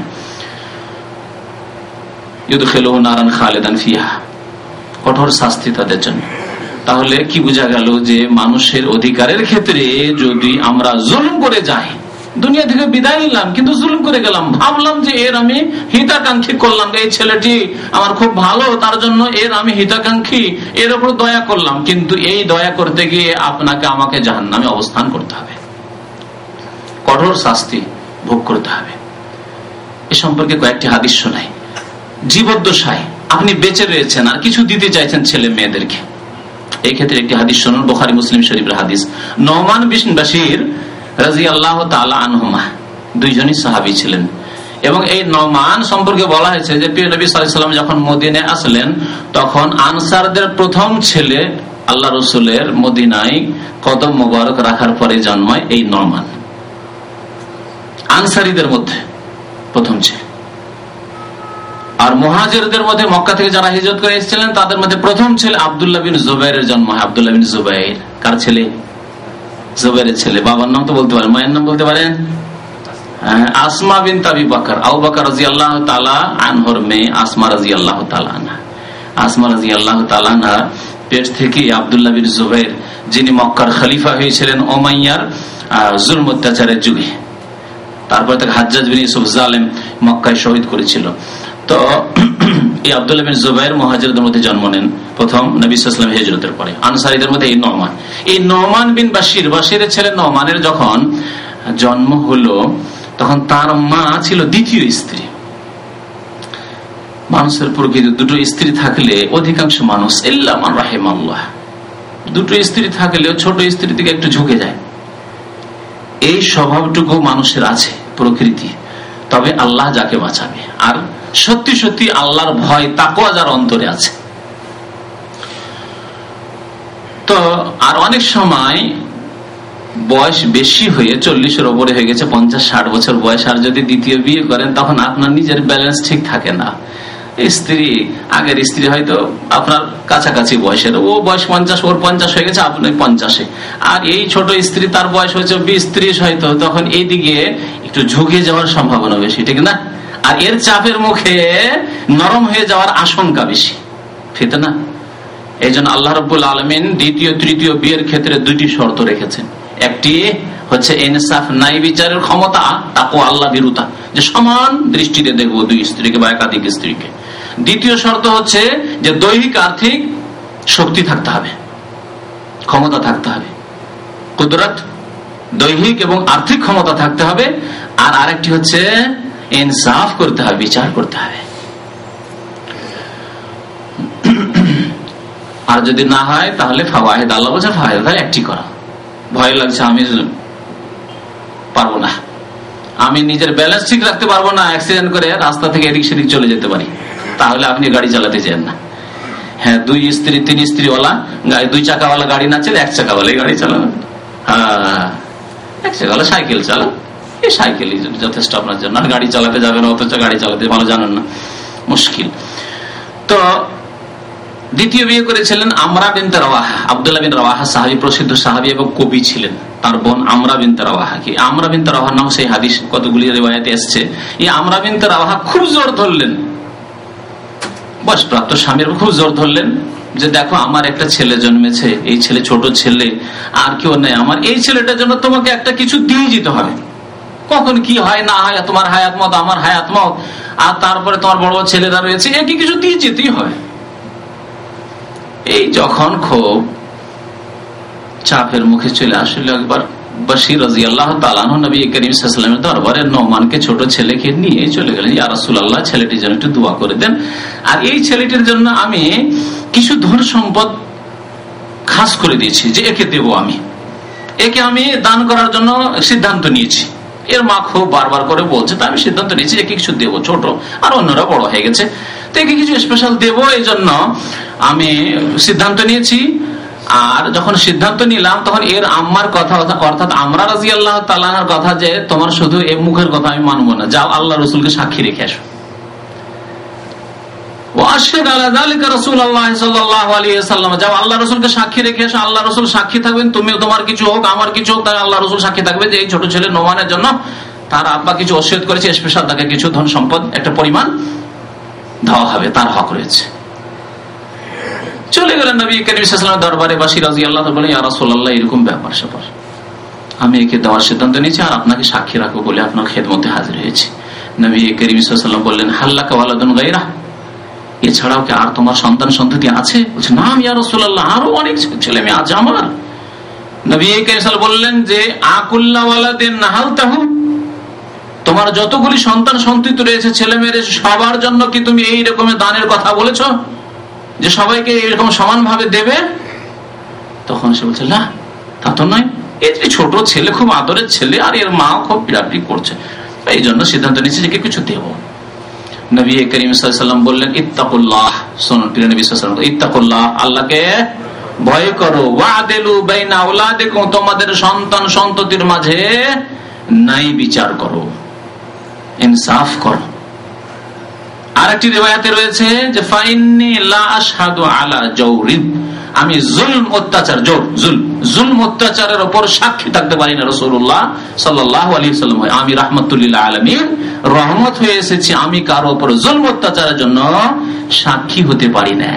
ইউদখিলুহু নারান খালিদান ফিহা, কঠোর শাস্তি তাদের জন্য। তাহলে কি বোঝা গেল? যে মানুষের অধিকারের ক্ষেত্রে যদি আমরা জুলুম করে যাই, দুনিয়া থেকে বিদায় নিলাম কিন্তু জুলুম করে গেলাম, ভাবলাম যে এর আমি হিতাকাঙ্ক্ষী করলাম, এই ছেলেটি আমার খুব ভালো, তার জন্য এর আমি হিতাকাঙ্ক্ষী, এর উপর দয়া করলাম, কিন্তু এই দয়া করতে গিয়ে আপনাকে আমাকে জাহান্নামে অবস্থান করতে হবে, কঠোর শাস্তি ভোগ করতে হবে। এ সম্পর্কে কয়েকটি হাদিস শোনাই। জীবদ্দশায় আপনি বেঁচে রয়েছেন আর কিছু দিতে চাইছেন ছেলে মেয়েদেরকে, এই ক্ষেত্রে একটি হাদিস শুনুন, বুখারী মুসলিম শরীফের হাদিস। নোমান বিন বাশির রাদিয়াল্লাহু তাআলা আনহুমা, দুইজনই সাহাবী ছিলেন, এবং এই নোমান সম্পর্কে বলা হয়েছে যে প্রিয় নবী সাল্লাল্লাহু আলাইহি ওয়াসাল্লাম যখন মদিনায় আসলেন, তখন আনসারদের প্রথম ছেলে আল্লাহ রাসূলের মদিনায় কদম মোবারক রাখার পরে জন্মায় এই নোমান, আনসারীদের মধ্যে প্রথম ছেলে। আর মুহাজিরদের মধ্যে মক্কা থেকে যারা হিজরত করে এসেছিলেন, তাদের মধ্যে প্রথম ছেলে আব্দুল্লাহ বিন জুবাইরের জন্ম হয়। আব্দুল্লাহ বিন জুবাইর কার ছেলে? জুবাইরের ছেলে। বাবার নাম তো বলতে পারেন, মায়ের নাম বলতে পারেন? আসমা বিনত আবি বকর, আবু বকর রাদিয়াল্লাহু তাআলা আনহুর মেয়ে আসমা রাদিয়াল্লাহু তাআলা আনহা। আসমা রাদিয়াল্লাহু তাআলা আনহা পেট থেকে আব্দুল্লাহ বিন জুবাইর, যিনি মক্কার খলিফা হয়েছিলেন উমাইয়ার জুলম অত্যাচারের যুগে, তারপর তাকে হাজ্জাজ বিন ইউসুফ জালেম মক্কায় শহীদ করেছিল। তো এই আব্দুল্লাহ বিন জুবাইর মুহাজিরদের মধ্যে জন্ম নেন প্রথম নবী সাল্লাল্লাহু আলাইহি ওয়াসাল্লাম হিজরতের পরে। আনসারীদের মধ্যে এই নোমান, এই নোমান বিন বাশির, বাশিরের ছেলে নোমানের যখন জন্ম হলো, তখন তার মা ছিল দ্বিতীয় স্ত্রী। মানুষের প্রকৃতি দুটো স্ত্রী থাকলে অধিকাংশ মানুষ, ইল্লা মান রাহিমাল্লাহ, দুটো স্ত্রী থাকলেও ছোট স্ত্রী থেকে একটু ঝুঁকে যায়, এই স্বভাবটুকু মানুষের আছে, প্রকৃতি। তবে আল্লাহ যাকে বাঁচাবে, আর সত্যি সত্যি আল্লাহর ভয় তাকওয়া যার অন্তরে আছে। তো আর অনেক সময় বয়স বেশি হয়ে 40-এর উপরে হয়ে গেছে, 50-60 বছর বয়স, আর যদি দ্বিতীয় বিয়ে করেন তখন আপনার নিজের ব্যালেন্স ঠিক থাকে না। স্ত্রী, আগের স্ত্রী হয়তো আপনার কাছাকাছি বয়সের, ও বয়স 50, ওর 50 হয়ে গেছে, আপনি 50-এ, আর এই ছোট স্ত্রী তার বয়স হয়েছে 20-30 হয়তো, তখন এইদিকে একটু ঝুঁকে যাওয়ার সম্ভাবনা বেশি, ঠিক না? আর এর চাপের মুখে নরম হয়ে যাওয়ার আশঙ্কা বেশি, ঠিক না? এই জন্য আল্লাহ রাব্বুল আলামিন দ্বিতীয় তৃতীয় বিয়ের ক্ষেত্রে দুইটি শর্ত রেখেছেন। একটি হচ্ছে ইনসাফ, নাই বিচারের ক্ষমতা, তাকওয়া, আল্লাহ ভীরুতা, যে সমান দৃষ্টিতে দেখবো দুই স্ত্রীকে বা একাধিক স্ত্রীকে। দ্বিতীয় শর্ত হচ্ছে যে দৈহিক আর্থিক শক্তি থাকতে হবে, ক্ষমতা থাকতে হবে, কুদরত, দৈহিক এবং আর্থিক ক্ষমতা থাকতে হবে। আর আরেকটি হচ্ছে ইনসাফ করতে হবে, বিচার করতে হবে। আর যদি না হয় তাহলে ফাওয়াহিদ, আল্লাহ বলছে ফাওয়াহিদ তাহলে একটি করা। ভয় লাগছে, আমি পারবো না, আমি নিজের ব্যালেন্স ঠিক রাখতে পারবো না, অ্যাক্সিডেন্ট করে রাস্তা থেকে এদিক সেদিক চলে যেতে পারি, তাহলে আপনি গাড়ি চালাতে চান না। হ্যাঁ, 2 স্ত্রী 3 স্ত্রীওয়ালা গাড়ি, 2 চাকাওয়ালা গাড়ি না চলে 1 চাকাওয়ালা গাড়ি চালানো, হ্যাঁ 1 চাকাওয়ালা সাইকেল চালান, এই সাইকেলই যথেষ্ট আপনার জন্য। আর গাড়ি চালাতে যাবেন, অথচ গাড়ি চালাতে ভালো জানেন না, মুশকিল। তো দ্বিতীয় বিয়ে করেছিলেন আমরা বিনতে রাওয়াহা, আব্দুল্লাহ বিন রাওয়াহা সাহাবী, প্রসিদ্ধ সাহাবী এবং কবি ছিলেন। তার বোন আমরা বিনতে রাওয়াহা, কি আমরা বিনতে রাওয়াহার নাম সেই হাদিস কতগুলি রিওয়ায়াতে এসেছে। এই আমরা বিনতে রাওয়াহা খুব জোর ধরলেন, বয়সপ্রাপ্ত স্বামীর খুব জোর ধরলেন যে দেখো আমার একটা ছেলে জন্মেছে, এই ছেলে ছোট ছেলে, আর কেউ নেই আমার, এই ছেলেটার জন্য তোমাকে একটা কিছু দিয়ে যেতে হবে। কখন কি হয় না হয়, তোমার হায়াত মত আমার হায়াত মত, আর তারপরে তোমার বড় ছেলেরা রয়েছে, একে কিছু দিয়ে যেতেই হবে। এই যখন খুব চাপের মুখে চলে আসলে একবার বশির রাদিয়াল্লাহু তাআলা আনহু নবী করিম সাল্লাল্লাহু আলাইহি ওয়াসাল্লামের দরবারে নোমানকে, ছোট ছেলেকে নিয়ে চলে গেলেন। ইয়া রাসূলুল্লাহ, ছেলেটির জন্য একটু দোয়া করে দেন, আর এই ছেলেটির জন্য আমি কিছু ধন সম্পদ খাস করে দিয়েছি যে একে দেব, একে আমি দান করার জন্য সিদ্ধান্ত নিয়েছি। এর মা খুব বারবার করে বলছে, তা আমি সিদ্ধান্ত নিয়েছি একে কিছু দেবো, ছোট আর অন্যরা বড় হয়ে গেছে, তো একে কিছু স্পেশাল দেবো, এই জন্য আমি সিদ্ধান্ত নিয়েছি। আর যখন সিদ্ধান্ত নিলাম তখন এর আম্মার কথা, অর্থাৎ আমরা রাদিয়াল্লাহু তাআলার কথা, যে তোমার শুধু এ মুখের কথা আমি মানবো না, যাও আল্লাহ রসুলকে সাক্ষী রেখে আসো। যাও আল্লাহ রসুলকে সাক্ষী রেখে আসো, আল্লাহ রসুল সাক্ষী থাকবেন, তুমি তোমার কিছু হোক আমার কিছু হোক, তাই আল্লাহ রসুল সাক্ষী থাকবে যে এই ছোট ছেলে নোমানের জন্য তার আব্বা কিছু ওসিয়ত করেছে, স্পেশাল তাকে কিছু ধন সম্পদ একটা পরিমাণ দেওয়া হবে, তার হক রয়েছে। চলে গেলেন নবী করিম সাল্লাল্লাহু আলাইহি ওয়াসাল্লামের দরবারে। বশির রাদিয়াল্লাহু তাআলা বলেন, ইয়া রাসূলুল্লাহ, এরকম ব্যাপার স্যাপার, আমি একে দেওয়ার সিদ্ধান্ত নিয়েছি আর আপনাকে সাক্ষী রাখবো বলে আপনার খেদমতে হাজির হয়েছি। নবী করিম সাল্লাল্লাহু আলাইহি ওয়াসাল্লাম বললেন, হাল্লাকা ওয়ালাদুন গায়রা, এছাড়াও কি আর তোমার সন্তান সন্ততি আছে? বলছে, না ইয়া রাসূলুল্লাহ, আরো অনেক ছেলে মেয়ে আছে আমার। নবী করিম সাল্লাল্লাহু আলাইহি ওয়াসাল্লাম বললেন যে আকুল্লা ওয়ালাদিন নাহালতাহু, তোমার যতগুলি সন্তান সন্ততি রয়েছে ছেলে মেয়ে, সবার জন্য কি তুমি এই রকমের দানের কথা বলেছো যে সবাইকে এরকম সমান ভাবে দেবে? তখন সে বলছে, না তা তো নয়, এই যে ছোট ছেলে খুব আদরের ছেলে, আর এর মা খুব পিড়াপিড়ি করছে, এই জন্য সিদ্ধান্ত নিয়েছে যে কিছু দেব। নবী করিম সাল্লাল্লাহু আলাইহি ওয়াসাল্লাম বললেন, ইত্তাকুল্লাহ, শুনুন প্রিয় নবী সাল্লাল্লাহু আলাইহি ওয়াসাল্লাম, ইত্তাকুল্লাহ, আল্লাহকে ভয় করো, ওয়াদিলু বাইনা আওলাদিকুম, তোমাদের সন্তান সন্ততির মাঝে ন্যায় বিচার করো, ইনসাফ করো। আরেকটি রিওয়ায়াতে রয়েছে যে ফাইন্নী লা আশহাদু আলা জাওরিন, আমি জুলম অত্যাচার, জুলম অত্যাচারের উপর সাক্ষী থাকতে পারি না। রাসূলুল্লাহ সাল্লাল্লাহু আলাইহি ওয়াসাল্লাম, আমি রাহমাতুল লিল আলামিন, রহমত হয়ে এসেছি, আমি কারো উপর জুলম অত্যাচারের জন্য সাক্ষী হতে পারি না।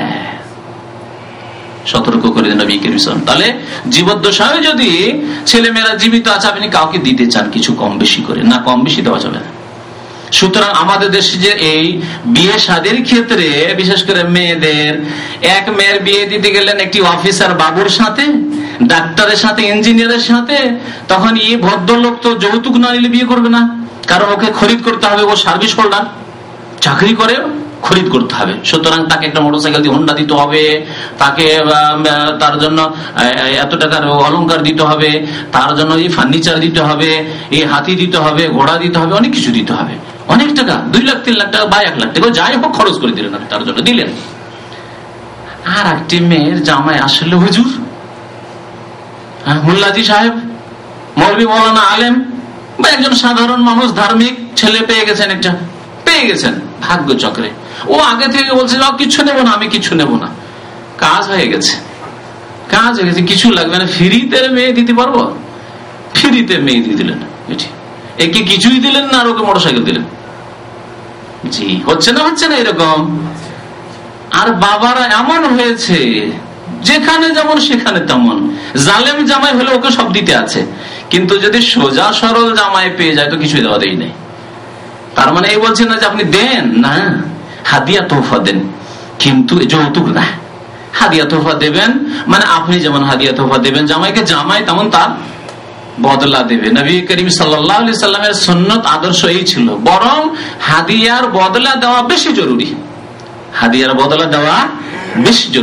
সতর্ক করে দেন নবী করিম সাল্লাল্লাহু আলাইহি ওয়াসাল্লাম। তাহলে জীবদ্দশায় যদি ছেলে মেয়েরা জীবিত আছে, আপনি কাউকে দিতে চান কিছু কম বেশি করে, না কম বেশি দেওয়া যাবে না। সুতরাং আমাদের দেশে যে এই বিয়ে শাদীর ক্ষেত্রে, বিশেষ করে মেয়েদের, এক মেয়ের বিয়ে দিতে গেলেন একটি অফিসার বাবুর সাথে, ডাক্তারের সাথে, ইঞ্জিনিয়ারের সাথে, তখন এই ভদ্রলোক তো যৌতুক না নিলে বিয়ে করবে না, কারণ ওকে খরিদ করতে হবে, ও সার্ভিস হোল্ডার, চাকরি করে, খরিদ করতে হবে। সুতরাং তাকে একটা মোটরসাইকেল দিয়ে হোন্ডা দিতে হবে, তাকে তার জন্য এত টাকার অলংকার দিতে হবে, তার জন্য এই ফার্নিচার দিতে হবে, এই হাতি দিতে হবে, ঘোড়া দিতে হবে, অনেক কিছু দিতে হবে, অনেক টাকা, 2 লাখ 3 লাখ টাকা বা 1 লাখ টাকা যাই হোক খরচ করে দিলেন, তার জন্য দিলেন। আর একটি মেয়ের জামাই আসলে হুজুর, মুল্লাজি সাহেব, মৌলভী মৌলানা আলেম, বা একজন সাধারণ মানুষ, ধার্মিক ছেলে পেয়ে গেছেন, একটা পেয়ে গেছেন ভাগ্য চক্রে। ও আগে থেকে বলছে কিছু নেবো না, আমি কিছু নেবো না, কাজ হয়ে গেছে, কাজ হয়ে গেছে, কিছু লাগবে না, ফ্রিতে মেয়ে দিতে পারবো, ফ্রিতে মেয়ে দিয়ে দিলেন, একে কিছুই দিলেন না, আর ওকে মোটরসাইকেল দিলেন। জি, হচ্ছে না এরকম। আর বাবারা এমন হয়েছে, যেখানে যেমন সেখানে তেমন, জালেম জামাই হলে ওকে সব দিতে আছে, কিন্তু যদি সোজা সরল জামাই পেয়ে যায় তো কিছুই দেওয়া দেয় নাই। তার মানে এই বলছে না যে আপনি দেন না, হাদিয়া তোহফা দেন, কিন্তু যৌতুক না। হাদিয়া তোহফা দেবেন মানে আপনি যেমন হাদিয়া তোহফা দেবেন জামাইকে, জামাই তেমন তার বদলা দেবে। নবী করিম সাল্লাল্লাহু আলাইহি সাল্লামের সুন্নাত আদর্শ এই ছিল, বরং হাদিয়ার বদলা দেওয়া বেশি জরুরি, হাদিয়ার বদলা দেওয়া বেশি জরুরি।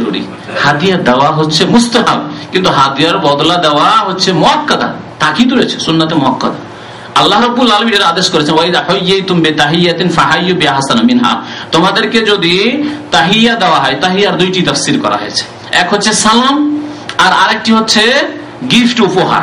হাদিয়া দেওয়া হচ্ছে মুস্তাহাব, কিন্তু হাদিয়ার বদলা দেওয়া হচ্ছে মুআক্কাদা, তাকিদ রয়েছে সুন্নাতে মুআক্কাদা। আল্লাহ রাব্বুল আলামিন এর আদেশ করেছেন, ওয়াইদা হাইয়াতুম বিতাহিয়াতিন ফাহাইয়ু বিআহসানা মিনহা, তোমাদেরকে যদি তাহিয়া দেওয়া হয়, তাহিয়ার দুইটি তাফসীর করা হয়েছে, এক হচ্ছে সালাম আর আরেকটি হচ্ছে গিফট, উপহার,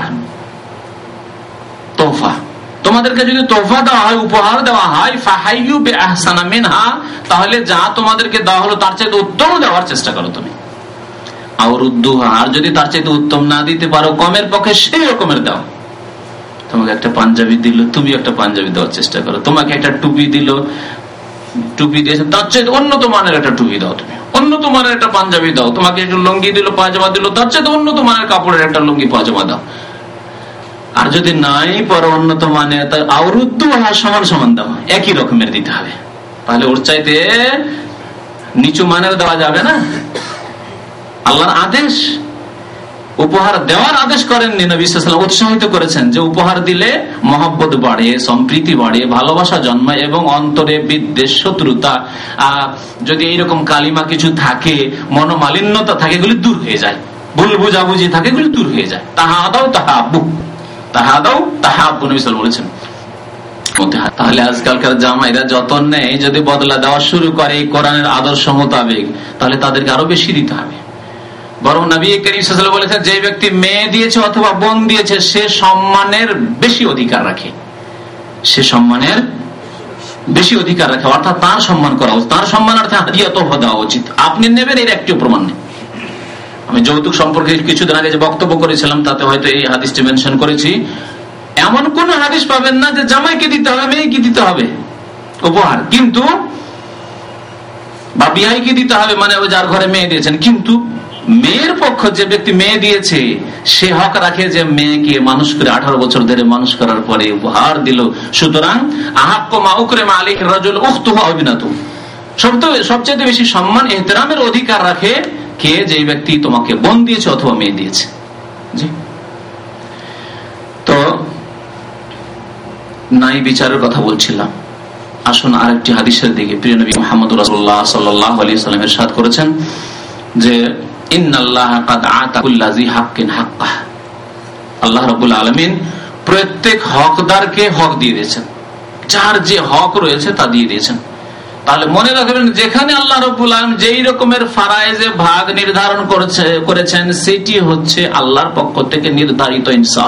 তোহফা। তোমাদেরকে যদি তোহফা দেওয়া হয়, উপহার দেওয়া হয়, ফাহাইয়ু বিআহসানা মিনহা, তাহলে যা তোমাদেরকে দেওয়া হলো তার চাইতে উত্তম দেওয়ার চেষ্টা করো তুমি। আর উদ্দুহা, আর যদি তার চাইতে উত্তম না দিতে পারো, কমের পক্ষে সেই রকমের দাও। তোমাকে একটা পাঞ্জাবি দিল, তুমি একটা পাঞ্জাবি দেওয়ার চেষ্টা করো। তোমাকে একটা টুপি দিল, টুপি দিয়েছে, তার চাইতে উন্নত মানের একটা টুপি দাও, তুমি উন্নত মানের একটা পাঞ্জাবি দাও। তোমাকে একটু লুঙ্গি দিল, পায়জামা দিল, তার চাইতে উন্নত মানের কাপড়ের একটা লুঙ্গি পায়জামা দাও। আর যদি নাই পরে উন্নত মানের, তাই আউরুদ্দু সমান সমান দাও, একই রকমের দিতে হবে। তাহলে ওর চাইতে নিচু মানের দেওয়া যাবে না। আল্লাহর আদেশ, উপহার দেওয়ার আদেশ করেননি, নবী সাল্লাল্লাহু আলাইহি ওয়াসাল্লাম উৎসাহিত করেছেন যে উপহার দিলে মহব্বত বাড়ে, সম্প্রীতি বাড়ে, ভালোবাসা জন্মায় এবং অন্তরে বিদ্বেষ, শত্রুতা, যদি এইরকম কালিমা কিছু থাকে, মনোমালিন্যতা থাকে, এগুলি দূর হয়ে যায়, ভুল বুঝাবুঝি থাকে, এগুলি দূর হয়ে যায়। তাহাদাও তাহাব্বু, তাহাদাও তাহাব্বু, নবী সাল্লাল্লাহু আলাইহি ওয়াসাল্লাম বলেছেন। তাহলে আজকালকার জামাইরা যতন নেই, যদি বদলা দেওয়া শুরু করে কোরআনের আদর্শ মোতাবেক, তাহলে তাদেরকে আরো বেশি দিতে হবে। বরং নবী করিম সাল্লাল্লাহু আলাইহি ওয়াসাল্লাম বলেছেন, যে ব্যক্তি মেয়ে দিয়েছে অথবা বোন দিয়েছে, সে সম্মানের বেশি অধিকার রাখে, সে সম্মানের বেশি অধিকার রাখে, অর্থাৎ তার সম্মান করা উচিত, তার সম্মানার্থে হাদিয়া তোহফা দেওয়া উচিত। আপনি নেবেন, এর একটিও প্রমাণ নেই। আমি যৌতুক সম্পর্কে কিছুদিন আগে যে বক্তব্য করেছিলাম, তাতে হয়তো এই হাদিসটি মেনশন করেছি। এমন কোন হাদিস পাবেন না যে জামাইকে দিতে হবে, মেয়েকে দিতে হবে উপহার, কিন্তু বা বিয়াইকে দিতে হবে, মানে ওই যার ঘরে মেয়ে দিয়েছেন, কিন্তু মেয়ের পক্ষ যে ব্যক্তি মেয়ে দিয়েছে সে হক রাখে যে মেয়েকে মানুষ করে 18 বছর ধরে মানুষ করার পরে উপহার দিল। সুতরাং আহাক্কু মা উকরিমা আলাইহি রাজুল উখতুহু আও বিনাতু, সবচেয়ে বেশি সম্মান ইহতিরামের অধিকার রাখে কে, যে ব্যক্তি তোমাকে বোন দিয়েছে অথবা মেয়ে দিয়েছে। জি, তো নাই বিচারের কথা বলছিলাম, আসুন আরেকটি হাদিসের দিকে। প্রিয় নবী মুহাম্মদ রাসূলুল্লাহ সাল্লাল্লাহু আলাইহি ওয়াসাল্লাম ইরশাদ করেছেন যে ইন্নাল্লাহা কাদ আতা কুল্লা জি হাক্কিন হাক্কাহ, আল্লাহ রাব্বুল আলামিন প্রত্যেক হকদারকে হক দিয়ে দিয়েছেন, যার যে হক রয়েছে তা দিয়ে দিয়েছেন। তাহলে মনে রাখবেন, যেখানে আল্লাহ রাব্বুল আলামিন যেই রকমের ফারায়েজে ভাগ নির্ধারণ করেছেন, সেটি হচ্ছে আল্লাহর পক্ষ থেকে নির্ধারিত ইনসাফ।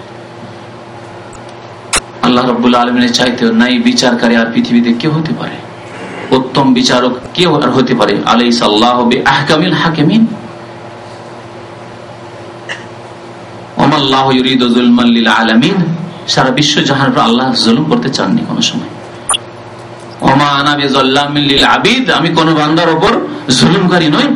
আল্লাহ রাব্বুল আলামিনের চাইতেও নাই বিচারকারী আর পৃথিবীতে কেউ হতে পারে, উত্তম বিচারক কেউ আর হতে পারে। আলাইসাল্লাহু বিআহকামিল হাকিমিন, ওয়ামাল্লাহু ইউরিদু যুলমান লিল আলামিন, সারা বিশ্ব জাহানের উপর আল্লাহ জুলুম করতে চাননি কোনো সময়। ওমা আনা বিযাল্লামিন লিল আবিদ, আমি কোন বান্দার উপর জুলুমকারী নই।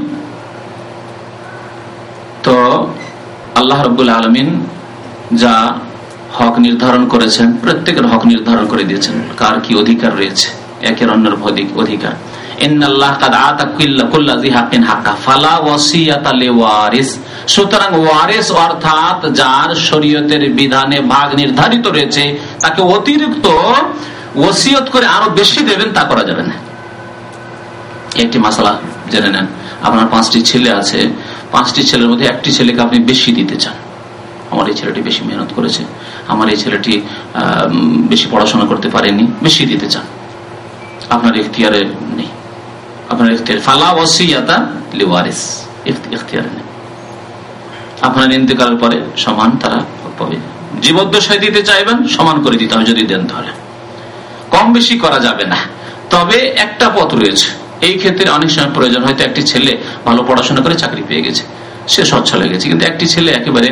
তো আল্লাহ রাব্বুল আলামিন যা হক নির্ধারণ করেছেন, প্রত্যেকের হক নির্ধারণ করে দিয়েছেন, কার কি অধিকার রয়েছে, একের অন্যের অধিকার। ইন্নাল্লাহ কাদ আতা কুল্লা জি হাক্কিন হাক্কা ফালা ওয়াসিয়াতা লিওয়ারিস, সুতরাং ওয়ারিস অর্থাৎ যার শরীয়তের বিধানে ভাগ নির্ধারিত রয়েছে, তাকে অতিরিক্ত ওসিয়ত করে আরো বেশি দেবেন তা করা যাবে না। একটি মাসালা জেনে নেন, আপনার 5টি ছেলে আছে, 5টি ছেলের মধ্যে একটি ছেলেকে আপনি বেশি দিতে চান। আমার এই ছেলেটি বেশি মেহনত করেছে, আমার এই ছেলেটি বেশি পড়াশোনা করতে পারেনি, বেশি দিতে চান, আপনার ইখতিয়ারে নেই, আপনার ইখতিয়ার ফালা ওয়াসিয়াতা লিওয়ারিস, ইখতিয়ারে নেই। আপনার ইন্তেকালের পরে সমান তারা পাবে। জীবদ্দশায় দিতে চাইবেন, সমান করে দিতে হবে, যদি দেন তাহলে কম বেশি করা যাবে না। তবে একটা পথ রয়েছে, এই ক্ষেত্রে অনেক সময় প্রয়োজন, হয়তো একটি ছেলে ভালো পড়াশোনা করে চাকরি পেয়ে গেছে, সে সচ্ছল হয়ে গেছে, কিন্তু একটি ছেলে একেবারে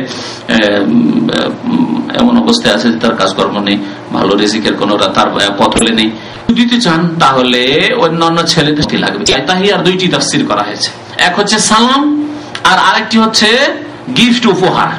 এমন অবস্থায় আছে যে তার কাজকর্ম নেই, ভালো রিজিকের কোন তার পথ হলে নেই, দিতে চান, তাহলে অন্যান্য ছেলেদের লাগবে। তাহিয়ার দুইটি তাফসীর করা হয়েছে, এক হচ্ছে সালাম আর আরেকটি হচ্ছে গিফট, উপহার,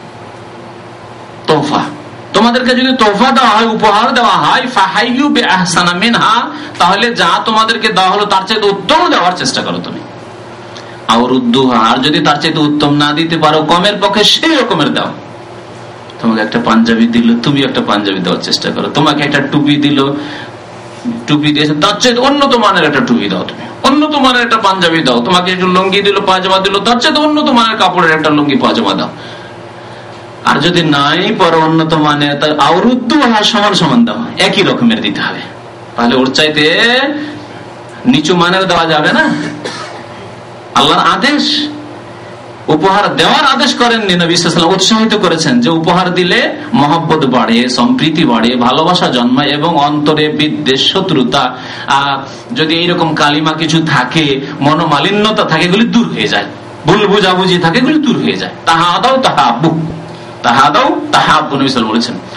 তোহফা। তোমাদেরকে যদি তোহফা দেওয়া হয়, উপহার দেওয়া হয়, ফাহাইয়ু বিআহসানা মিনহা, তাহলে যা তোমাদেরকে দেওয়া হলো তার চাইতে উত্তম দেওয়ার চেষ্টা করো তুমি। আর যদি তার চাইতে উত্তম না দিতে পারো, কমের পক্ষে সেই রকমের দাও। তোমাকে একটা পাঞ্জাবি দিল, তুমি একটা পাঞ্জাবি দেওয়ার চেষ্টা করো। তোমাকে একটা টুপি দিল, টুপি দিয়েছে, তার চাইতে উন্নত মানের একটা টুপি দাও তুমি। উন্নত মানের একটা পাঞ্জাবি দাও, তোমাকে একটু লুঙ্গি দিল, পায়জামা দিল, তার চেয়ে উন্নত মানের কাপড়ের একটা লুঙ্গি পায়জামা দাও। আর যদি নাই পরে উন্নত মানের, তাই আওরুদ্দু সমান সমান দাও, একই রকমের দিতে হবে। তাহলে ওর চাইতে নিচু মানের দেওয়া যাবে না। আল্লাহর আদেশ, উপহার দেওয়ার আদেশ করেননি, নবী সাল্লাল্লাহু আলাইহি ওয়াসাল্লাম উৎসাহিত করেছেন যে উপহার দিলে মহব্বত বাড়ে, সম্প্রীতি বাড়ে, ভালোবাসা জন্মায় এবং অন্তরে বিদ্বেষ, শত্রুতা, যদি এইরকম কালিমা কিছু থাকে, মনোমালিন্যতা থাকে, এগুলি দূর হয়ে যায়, ভুল বুঝাবুঝি থাকে, এগুলি দূর হয়ে যায়। তাহাদাও তাহাব্বু, তাহাদাও তাহাব্বু নবী সাল্লাল্লাহু আলাইহি ওয়াসাল্লাম।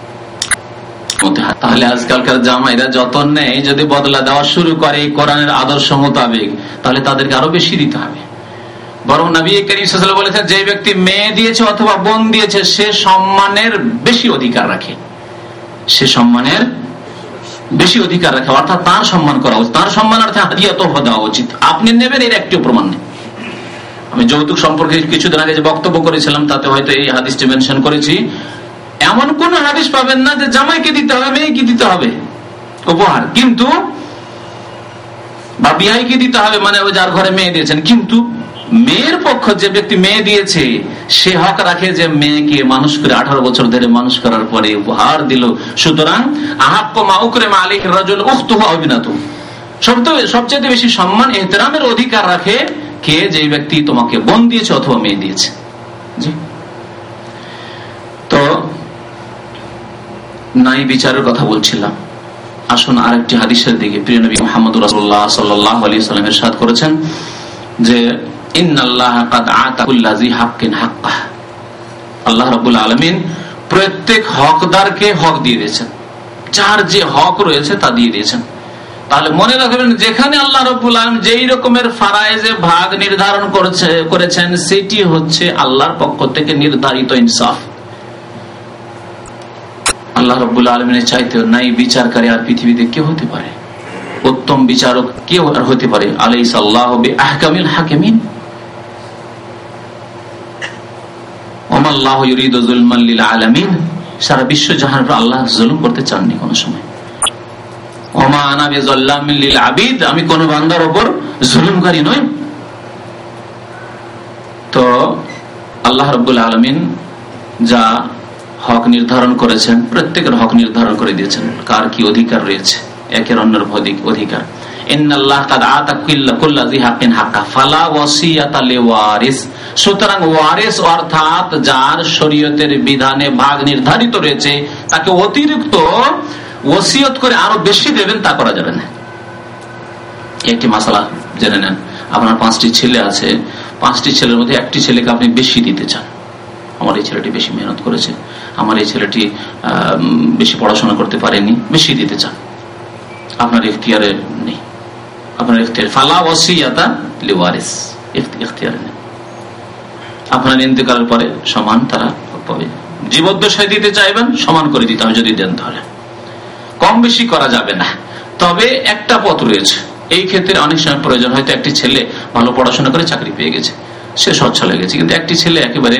তাহলে আজকালকার জামাইরা যতন নেই, যদি বদলা দেওয়া শুরু করে এই কোরআনের আদর্শ মোতাবেক, তাহলে তাদেরকে আরো বেশি দিতে হবে। বরং নবী করিম সাল্লাল্লাহু আলাইহি ওয়াসাল্লাম বলেছেন, যে ব্যক্তি মেয়ে দিয়েছে অথবা বোন দিয়েছে সে সম্মানের বেশি অধিকার রাখে, সে সম্মানের বেশি অধিকার রাখে, অর্থাৎ তার সম্মান করা উচিত, তার সম্মানার্থে হাদিয়া তোহফা দেওয়া উচিত। আপনি নেবেন এর একটিও প্রমাণ নেই। আমি যৌতুক সম্পর্কে কিছুদিন আগে যে বক্তব্য করেছিলাম তাতে হয়তো এই হাদিসটি মেনশন করেছি। এমন কোন হাদিস পাবেন না যে জামাইকে দিতে হবে, মেয়েকে দিতে হবে উপহার, কিন্তু বা বিয়াইকে দিতে হবে, মানে যার ঘরে মেয়ে দিয়েছেন, কিন্তু মেয়ের পক্ষ যে ব্যক্তি মেয়ে দিয়েছে সে হক রাখে যে মেয়েকে মানুষ করে 18 বছর ধরে মানুষ করার পরে উপহার দিল। সুতরাং আহাক্কু মা উকরিমা আলাইহি রাজুল উখতুহু আও বিনাতুহু, সবচেয়ে বেশি সম্মান ইহতিরামের অধিকার রাখে কে, যে ব্যক্তি তোমাকে বোন দিয়েছে অথবা মেয়ে দিয়েছে। জি, তো নাই বিচারের কথা বলছিলাম, আসুন আরেকটি হাদিসের দিকে। প্রিয় নবী মুহাম্মদ রাসূলুল্লাহ সাল্লাল্লাহু আলাইহি ওয়াসাল্লাম ইরশাদ করেছেন যে ইন্নাল্লাহা কাদ আতা কুল্লা জি হাক্কিন হাক্কাহ, আল্লাহ রাব্বুল আলামিন প্রত্যেক হকদারকে হক দিয়ে দিয়েছেন, যার যে হক রয়েছে তা দিয়ে দিয়েছেন। তাহলে মনে রাখবেন, যেখানে আল্লাহ রাব্বুল আলামিন যেই রকমের ফারায়েজে ভাগ নির্ধারণ করেছেন সেটি হচ্ছে আল্লাহর পক্ষ থেকে নির্ধারিত ইনসাফ। আল্লাহ রাব্বুল আলামিনের চাইতে নাই বিচারকারী আর পৃথিবীতে কে হতে পারে? উত্তম বিচারক কে আর হতে পারে? আলাইসাল্লাহু বিআহকামিল হাকিমিন। ওমাল্লাহু ইউরিদু যুলমান লিল আলামিন, সারা বিশ্ব জাহানের আল্লাহ জুলুম করতে চাননি কোন সময়। ওমা আনা বিযাল্লামিন লিল আবিদ, আমি কোন বান্দার উপর জুলুমকারী নই। তো আল্লাহ রাব্বুল আলামিন যা হক নির্ধারণ করেছেন, প্রত্যেকের হক নির্ধারণ করে দিয়েছেন, কার কি অধিকার রয়েছে, একের অন্যের অধিকার। ইন্নাল্লাহ কাদ আতা কুল্লা জি হাক্কিন হাক্কা ফালা ওয়াসিয়াতা লিওয়ারিস, সুতরাং ওয়ারিস অর্থাৎ যার শরীয়তের বিধানে ভাগ নির্ধারিত রয়েছে তাকে অতিরিক্ত ওসিয়ত করে আরো বেশি দেবেন তা করা যাবে না। একটি মাসালা জেনে নেন, আপনার 5টি ছেলে আছে, 5টি ছেলের মধ্যে একটি ছেলেকে আপনি বেশি দিতে চান। আমার এই ছেলেটি বেশি মেহনত করেছে, আমার এই ছেলেটি বেশি পড়াশোনা করতে পারেনি, বেশি দিতে চান, আপনার ইখতিয়ারে নেই, আপনার ইখতিয়ার ফালা ওয়াসিয়াতা লিওয়ারিস, ইখতিয়ারে নেই। আপনার ইন্তেকালের পরে সমান তারা পাবে। জীবদ্দশায় দিতে চাইবেন সমান করে দিতে হবে, যদি দেন তাহলে কম বেশি করা যাবে না। তবে একটা পথ রয়েছে, এই ক্ষেত্রে অনেক সময় প্রয়োজন, হয়তো একটি ছেলে ভালো পড়াশোনা করে চাকরি পেয়ে গেছে, সে সচ্ছল হয়ে গেছে, কিন্তু একটি ছেলে একেবারে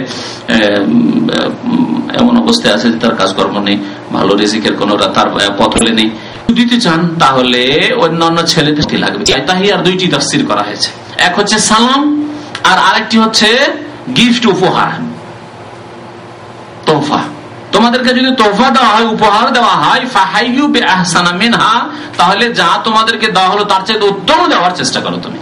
এমন অবস্থায় আছে যে তার কাজকর্ম নেই, ভালো রিজিকের কোন তার পথ হলে নেই, দিতে চান তাহলে অন্যান্য ছেলেদের লাগবে। তাহিয়ার 2টি তাফসীর করা হয়েছে, এক হচ্ছে সালাম আর আরেকটি হচ্ছে গিফট, উপহার, তোহফা। তোমাদেরকে যদি তোহফা দেওয়া হয়, উপহার দেওয়া হয়, ফাহাইয়ু বিআহসানা মিনহা, তাহলে যা তোমাদেরকে দেওয়া হলো তার চেয়ে উত্তম দেওয়ার চেষ্টা করো তুমি।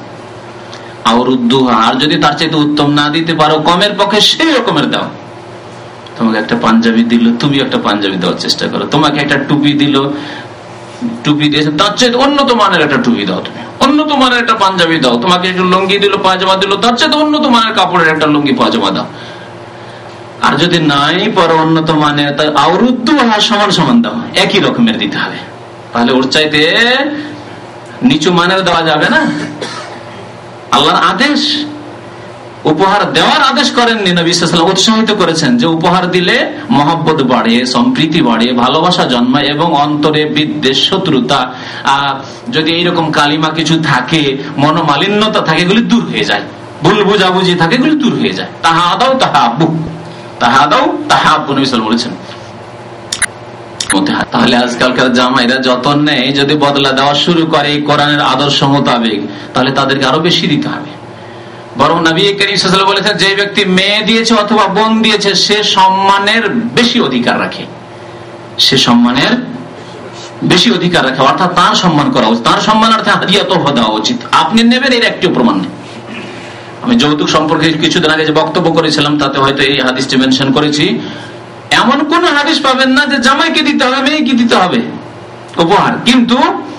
আর যদি তার চাইতে উত্তম না দিতে পারো, কমের পক্ষে সেই রকমের দাও। তোমাকে একটা পাঞ্জাবি দিল, তুমি একটা পাঞ্জাবি দেওয়ার চেষ্টা করো। তোমাকে একটা টুপি দিল, টুপি দিয়েছে, তার চাইতে উন্নত মানের একটা টুপি দাও, তুমি উন্নত মানের একটা পাঞ্জাবি দাও। তোমাকে একটু লুঙ্গি দিল, পায়জামা দিল, তার চাইতে উন্নত মানের কাপড়ের একটা লুঙ্গি পায়জামা দাও। আর যদি নাই পরে উন্নত মানের, তাই আওরুদ্দু সমান সমান দাও, একই রকমের দিতে হবে। তাহলে ওর চাইতে নিচু মানের দেওয়া যাবে না। আল্লাহর আদেশ, উপহার দেওয়ার আদেশ করেননি, নবী সাল্লাল্লাহু আলাইহি ওয়াসাল্লাম উৎসাহিত করেছেন যে উপহার দিলে মহব্বত বাড়ে, সম্প্রীতি বাড়ে, ভালোবাসা জন্মায় এবং অন্তরে বিদ্বেষ, শত্রুতা, যদি এইরকম কালিমা কিছু থাকে, মনোমালিন্যতা থাকে, এগুলি দূর হয়ে যায়, ভুল বুঝাবুঝি থাকে, এগুলি দূর হয়ে যায়। তাহাদাও তাহাব্বু, তাহাদাও তাহাব্বু নবী সাল্লাল্লাহু আলাইহি ওয়াসাল্লাম বলেছেন। তাহলে আজকালকার জামাইরা যতন নেই যদি বদলা দেওয়া শুরু করে কোরআনের আদর্শ মোতাবেক, তাহলে তাদেরকে আরো বেশি দিতে হবে। বরং নবী করিম সাল্লাল্লাহু আলাইহি ওয়াসাল্লাম বলেছেন, যে ব্যক্তি মেয়ে দিয়েছে অথবা বোন দিয়েছে সে সম্মানের বেশি অধিকার রাখে, সে সম্মানের বেশি অধিকার রাখে, অর্থাৎ তার সম্মান করা উচিত, তার সম্মানার্থে হাদিয়া তোহফা দেওয়া উচিত। আপনি নেবেন এর একটিও প্রমাণ নেই। আমি যৌতুক সম্পর্কে কিছুদিন আগে যে বক্তব্য করেছিলাম তাতে হয়তো এই হাদিসটি মেনশন করেছি। এমন কোন হাদিস পাবেন না যে জামাইকে দিতে হবে, মেয়েকে দিতে হবে উপহার, কিন্তু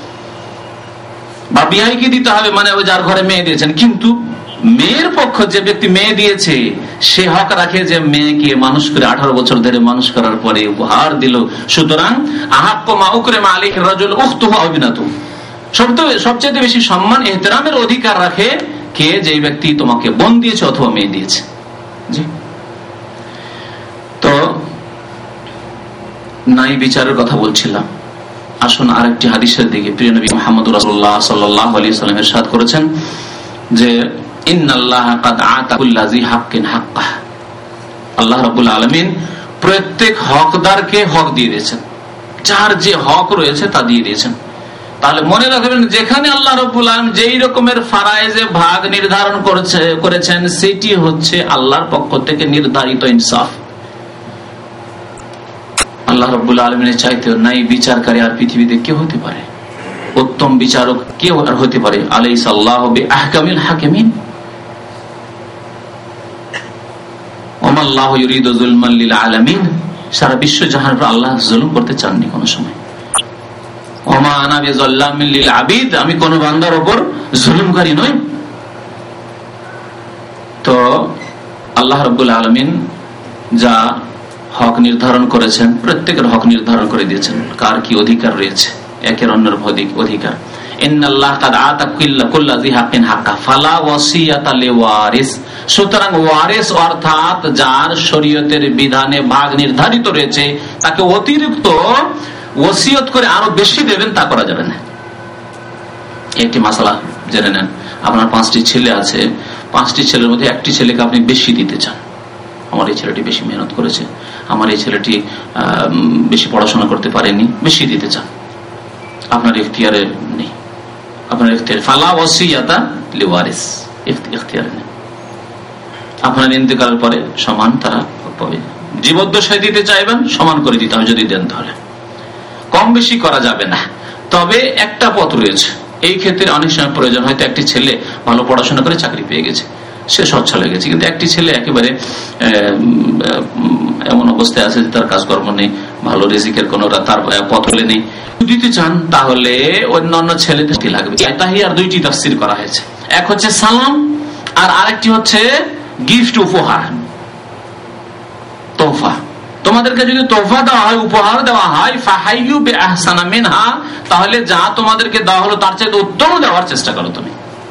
বা বিয়াইকে দিতে হবে মানে ওই যার ঘরে মেয়ে দিয়েছেন, কিন্তু মেয়ের পক্ষ যে ব্যক্তি মেয়ে দিয়েছে সে হক রাখে যে মেয়েকে মানুষ করে 18 বছর ধরে মানুষ করার পরে উপহার দিল। সুতরাং আহাক্কু মা উকরিমা আলাইহি রাজুল উখতুহু আও বিনাতুহু, সবচেয়ে বেশি সম্মান ইহতিরামের অধিকার রাখে কে, যে ব্যক্তি তোমাকে বোন দিয়েছে অথবা মেয়ে দিয়েছে। জি, তো নাই বিচারের কথা বলছিলাম, আসুন আরেকটি হাদিসের দিকে। প্রিয় নবী মুহাম্মদ রাসূলুল্লাহ সাল্লাল্লাহু আলাইহি ওয়াসাল্লাম ইরশাদ করেছেন যে ইন্নাল্লাহা কাদ আতা কুল্লা যী হাক্কিন হাক্কাহ, আল্লাহ রাব্বুল আলামিন প্রত্যেক হকদারকে হক দিয়ে দিয়েছেন, যার যে হক রয়েছে তা দিয়ে দিয়েছেন। তাহলে মনে রাখবেন, যেখানে আল্লাহ রাব্বুল আলামিন যেই রকমের ফারায়েজে ভাগ নির্ধারণ করেছেন সেটি হচ্ছে আল্লাহর পক্ষ থেকে নির্ধারিত ইনসাফ। আল্লাহ রাব্বুল আলামিনের চাইতে নাই বিচারকারী আর পৃথিবীতে কেউ হতে পারে, উত্তম বিচারক কেউ আর হতে পারে। আলাইসাল্লাহু বিআহকামিল হাকিমিন, ওমাল্লাহু ইউরিদু যুলমান লিল আলামিন, সারা বিশ্ব জাহানের উপর আল্লাহ জুলুম করতে চাননি কোনো সময়। ওমা আনা বিযাল্লামিন লিল আবিদ, আমি কোন বান্দার উপর জুলুমকারী নই। তো আল্লাহ রাব্বুল আলামিন যা হক নির্ধারণ করেছেন, প্রত্যেকের হক নির্ধারণ করে দিয়েছেন, কার কি অধিকার রয়েছে, একের অন্যের অধিকার। ইন্নাল্লাহা কাদ আতা কুল্লা যী হাক্কিন হাক্কা ফালা ওয়াসিয়াতা লিওয়ারিস, সুতরাং ওয়ারিস অর্থাৎ যার শরীয়তের বিধানে ভাগ নির্ধারিত রয়েছে তাকে অতিরিক্ত ওসিয়ত করে আরো বেশি দেবেন তা করা যাবে না। একটি মাসালা জেনে নেন, আপনার 5টি ছেলে আছে, 5টি ছেলের মধ্যে একটি ছেলেকে আপনি বেশি দিতে চান। আমার এই ছেলেটি বেশি মেহনত করেছে, আমার এই ছেলেটি বেশি পড়াশোনা করতে পারেনি, বেশি দিতে চান, আপনার ইখতিয়ারে নেই, আপনার ইখতিয়ার ফালা ওয়াসিয়াতা লিওয়ারিস, ইখতিয়ারে নেই। আপনার ইন্তেকালের পরে সমান তারা পাবে। জীবদ্দশায় দিতে চাইবেন সমান করে দিতে হবে, যদি দেন তাহলে কম বেশি করা যাবে না। তবে একটা পথ রয়েছে, এই ক্ষেত্রে অনেক সময় প্রয়োজন, হয়তো একটি ছেলে ভালো পড়াশোনা করে চাকরি পেয়ে গেছে, সে সচ্ছল হয়ে গেছে, কিন্তু একটি ছেলে একেবারে এমন অবস্থায় আছে যে তার কাজকর্ম নেই, ভালো রিজিকের কোন তার পথ হলে নেই, দিতে চান তাহলে অন্যান্য ছেলেদের লাগবে। তাহিয়ার 2টি তাফসীর করা হয়েছে, এক হচ্ছে সালাম আর আরেকটি হচ্ছে গিফট, উপহার, তোহফা। তোমাদেরকে যদি তোহফা দেওয়া হয়, উপহার দেওয়া হয়, ফাহাইয়ু বিআহসানা মিনহা, তাহলে যা তোমাদেরকে দেওয়া হলো তার চাইতে উত্তম দেওয়ার চেষ্টা করো তুমি।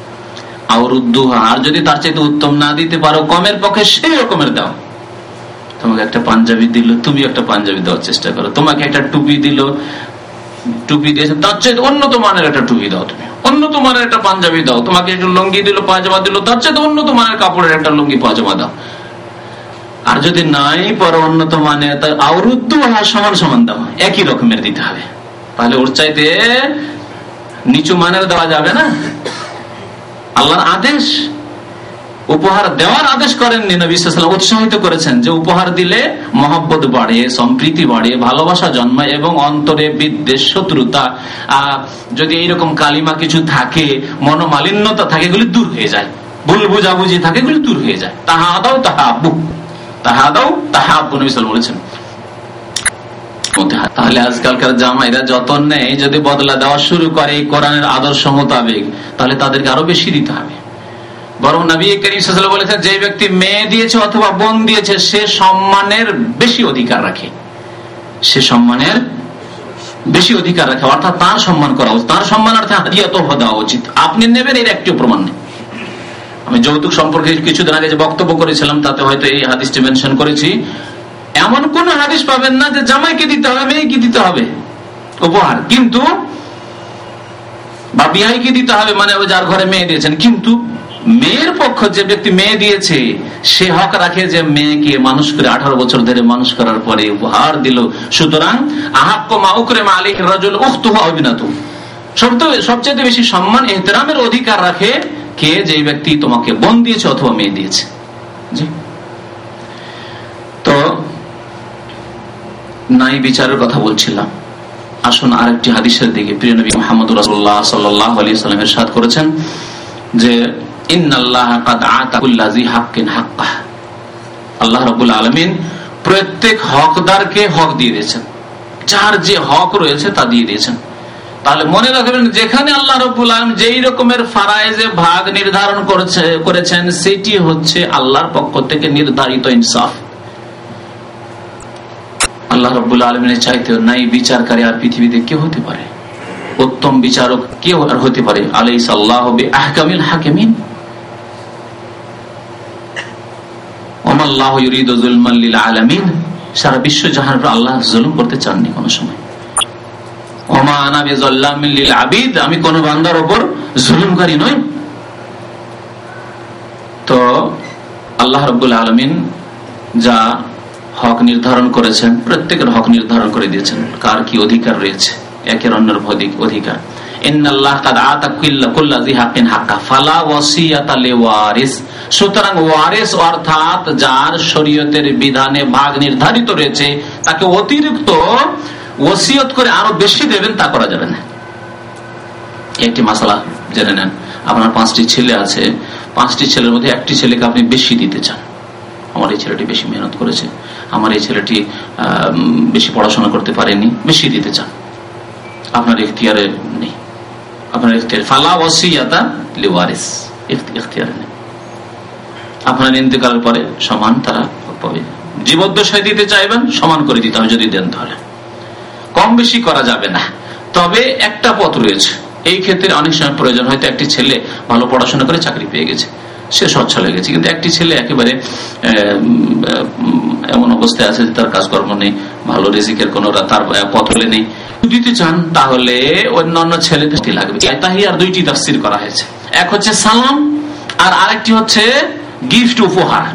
আর যদি তার চাইতে উত্তম না দিতে পারো, কমের পক্ষে সেই রকমের দাও। তোমাকে একটা পাঞ্জাবি দিল, তুমি একটা পাঞ্জাবি দেওয়ার চেষ্টা করো। তোমাকে একটা টুপি দিল, টুপি দিয়েছে, তার চাইতে উন্নত মানের একটা টুপি দাও, তুমি উন্নত মানের একটা পাঞ্জাবি দাও। তোমাকে একটু লুঙ্গি দিল, পায়জামা দিল, তার চাইতে উন্নত মানের কাপড়ের একটা লুঙ্গি পায়জামা দাও। আর যদি নাই পরে উন্নত মানে, আওরুদ্দু সমান সমান দাও, একই রকমের দিতে হবে। তাহলে ওর চাইতে নিচু মানের দেওয়া যাবে না। আল্লাহর আদেশ, উপহার দেওয়ার আদেশ করেননি, নবী সাল্লাল্লাহু আলাইহি ওয়াসাল্লাম উৎসাহিত করেছেন যে উপহার দিলে মহব্বত বাড়ে, সম্প্রীতি বাড়ে, ভালোবাসা জন্মায় এবং অন্তরে বিদ্বেষ, শত্রুতা, যদি এইরকম কালিমা কিছু থাকে, মনোমালিন্যতা থাকে, এগুলি দূর হয়ে যায়, ভুল বুঝাবুঝি থাকে, এগুলি দূর হয়ে যায়। তাহাদাও তাহাব্বু, তাহাদাও তাহাব্বু, নবী সাল্লাল্লাহু আলাইহি ওয়াসাল্লাম বলেছেন। তাহলে আজকালকার জামাইরা যতন নেই যদি বদলা দেওয়া শুরু করে কোরআনের আদর্শ মোতাবেক, তাহলে তাদেরকে আরো বেশি দিতে হবে। বরং নবী করিম সাল্লাল্লাহু আলাইহি ওয়াসাল্লাম বলেছেন, যে ব্যক্তি মেয়ে দিয়েছে অথবা বোন দিয়েছে সে সম্মানের বেশি অধিকার রাখে, সে সম্মানের বেশি অধিকার রাখে, অর্থাৎ তার সম্মান করা উচিত, তার সম্মানার্থে হাদিয়া তোহফা দেওয়া উচিত। আপনি নেবেন এর একটিও প্রমাণ নেই। আমি যৌতুক সম্পর্কে কিছুদিন আগে যে বক্তব্য করেছিলাম তাতে হয়তো এই হাদিসটি মেনশন করেছি। এমন কোন হাদিস পাবেন না যে জামাইকে দিতে হবে, মেয়েকে দিতে হবে উপহার, কিন্তু বা বিয়াইকে দিতে হবে মানে ওই যার ঘরে মেয়ে দিয়েছেন, কিন্তু মেয়ের পক্ষ যে ব্যক্তি মেয়ে দিয়েছে সে হক রাখে যে মেয়েকে মানুষ করে 18 বছর ধরে মানুষ করার পরে উপহার দিল। সুতরাং আহাক্কু মা উকরিমা আলাইহি রাজুল উখতুহু আও বিনাতু, সবচেয়ে বেশি সম্মান ইহতিরামের অধিকার রাখে কে, যে ব্যক্তি তোমাকে বোন দিয়েছে অথবা মেয়ে দিয়েছে। জি, তো নাই বিচারের কথা বলছিলাম। আসুন আরেকটি হাদিসের দিকে। প্রিয় নবী মুহাম্মদ রাসূলুল্লাহ সাল্লাল্লাহু আলাইহি ওয়াসাল্লাম ইরশাদ করেছেন যে ইন্নাল্লাহা কাদ আতা কুল্লা যি হাক্কিন হাক্কাহ, আল্লাহ রাব্বুল আলামিন প্রত্যেক হকদারকে হক দিয়ে দিয়েছেন, যার যে হক রয়েছে তা দিয়ে দিয়েছেন। তাহলে মনে রাখবেন, যেখানে আল্লাহ রাব্বুল আলামিন যেই রকমের ফারায়েজে ভাগ নির্ধারণ করেছেন সেটি হচ্ছে আল্লাহর পক্ষ থেকে নির্ধারিত ইনসাফ। আল্লাহ রাব্বুল আলামিনের চাইতে নাই বিচারকারী আর পৃথিবীতে কেউ হতে পারে, উত্তম বিচারক কেউ আর হতে পারে। আলাইসা আল্লাহু বিআহকামিল হাকিমিন, ওমা আল্লাহু ইউরিদু যুলমান লিল আলামিন, সারা বিশ্ব জাহানের উপর আল্লাহ জুলুম করতে চাননি কোনো সময়। ওমা আনা বিযাল্লামিন লিল আবিদ, আমি কোন বান্দার উপর জুলুমকারী নই। তো আল্লাহ রাব্বুল আলামিন যা হক নির্ধারণ করেছেন, প্রত্যেকের হক নির্ধারণ করে দিয়েছেন, কার কি অধিকার রয়েছে, একের অন্যের অধিকার। ইন্নাল্লাহ কাদ আতা কুল্লা যি হাক্কিন হাক্কা ফালা ওয়াসিয়াতা লিওয়ারিস, সুতরাং ওয়ারিস অর্থাৎ যার শরীয়তের বিধানে ভাগ নির্ধারিত রয়েছে তাকে অতিরিক্ত ওসিয়ত করে আরো বেশি দেবেন তা করা যাবে না। একটি মাসালা জেনে নেন, আপনার 5টি ছেলে আছে, 5টি ছেলের মধ্যে একটি ছেলেকে আপনি বেশি দিতে চান। আমার এই ছেলেটি বেশি মেহনত করেছে, আমার এই ছেলেটি বেশি পড়াশোনা করতে পারেনি, বেশি দিতে চান, আপনার ইখতিয়ারে নেই। আপনার ইখতিয়ার ফালা ওয়াসিয়াতা লিওয়ারিস, ইখতিয়ারে নেই। আপনার ইন্তেকালের পরে সমান তারা পাবে। জীবদ্দশায় দিতে চাইবেন সমান করে দিতে হবে, যদি দেন তাহলে কম বেশি করা যাবে না। তবে একটা পথ রয়েছে, এই ক্ষেত্রে অনেক সময় প্রয়োজন, হয়তো একটি ছেলে ভালো পড়াশোনা করে চাকরি পেয়ে গেছে, সে সচ্ছল হয়ে গেছে, কিন্তু একটি ছেলে একেবারে এমন অবস্থায় আছে যে তার কাজকর্ম নেই, ভালো রিজিকের কোন তার পথলে নেই, দিতে চান তাহলে অন্যান্য ছেলে লাগবে। তাহিয়ার 2টি তাফসীর করা হয়েছে, এক হচ্ছে সালাম আর আরেকটি হচ্ছে গিফট, উপহার,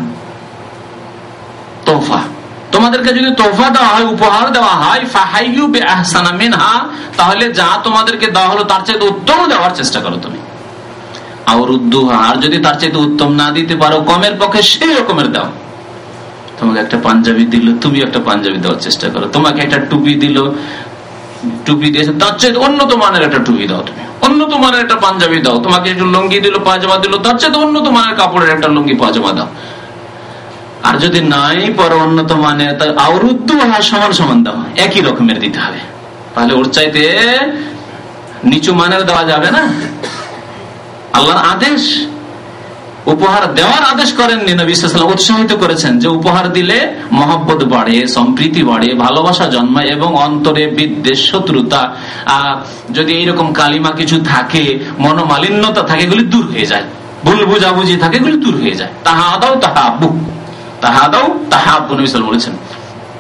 তোহফা। তোমাদেরকে যদি তোহফা দেওয়া হয়, উপহার দেওয়া হয়, ফাহাইয়ু বিআহসানা মিনহা, তাহলে যা তোমাদেরকে দেওয়া হলো তার চেয়ে উত্তম দেওয়ার চেষ্টা করো তুমি। আর যদি তার চাইতে উত্তম না দিতে পারো, কমের পক্ষে সেই রকমের দাও। তোমাকে একটা পাঞ্জাবি দিল, তুমি একটা পাঞ্জাবি দেওয়ার চেষ্টা করো। তোমাকে একটা টুপি দিল, টুপি দিয়েছে, তার চাইতে উন্নত মানের একটা টুপি দাও, তুমি উন্নত মানের একটা পাঞ্জাবি দাও। তোমাকে একটু লুঙ্গি দিল, পায়জামা দিল, তার চাইতে উন্নত মানের কাপড়ের একটা লুঙ্গি পায়জামা দাও। আর যদি নাই পরে উন্নত মানের, আওরুদ্দু সমান সমান দাও, একই রকমের দিতে হবে। তাহলে ওর চাইতে নিচু মানের দেওয়া যাবে না। আল্লাহর আদেশ, উপহার দেওয়ার আদেশ করেননি, নবী সাল্লাল্লাহু আলাইহি ওয়াসাল্লাম উৎসাহিত করেছেন যে উপহার দিলে মহব্বত বাড়ে, সম্প্রীতি বাড়ে, ভালোবাসা জন্মায় এবং অন্তরে বিদ্বেষ, শত্রুতা, যদি এইরকম কালিমা কিছু থাকে, মনোমালিন্যতা থাকে, এগুলি দূর হয়ে যায়, ভুল বুঝাবুঝি থাকে, এগুলি দূর হয়ে যায়। তাহাদাও তাহাব্বু, তাহাদাও তাহাব্বু নবী সাল্লাল্লাহু আলাইহি ওয়াসাল্লাম।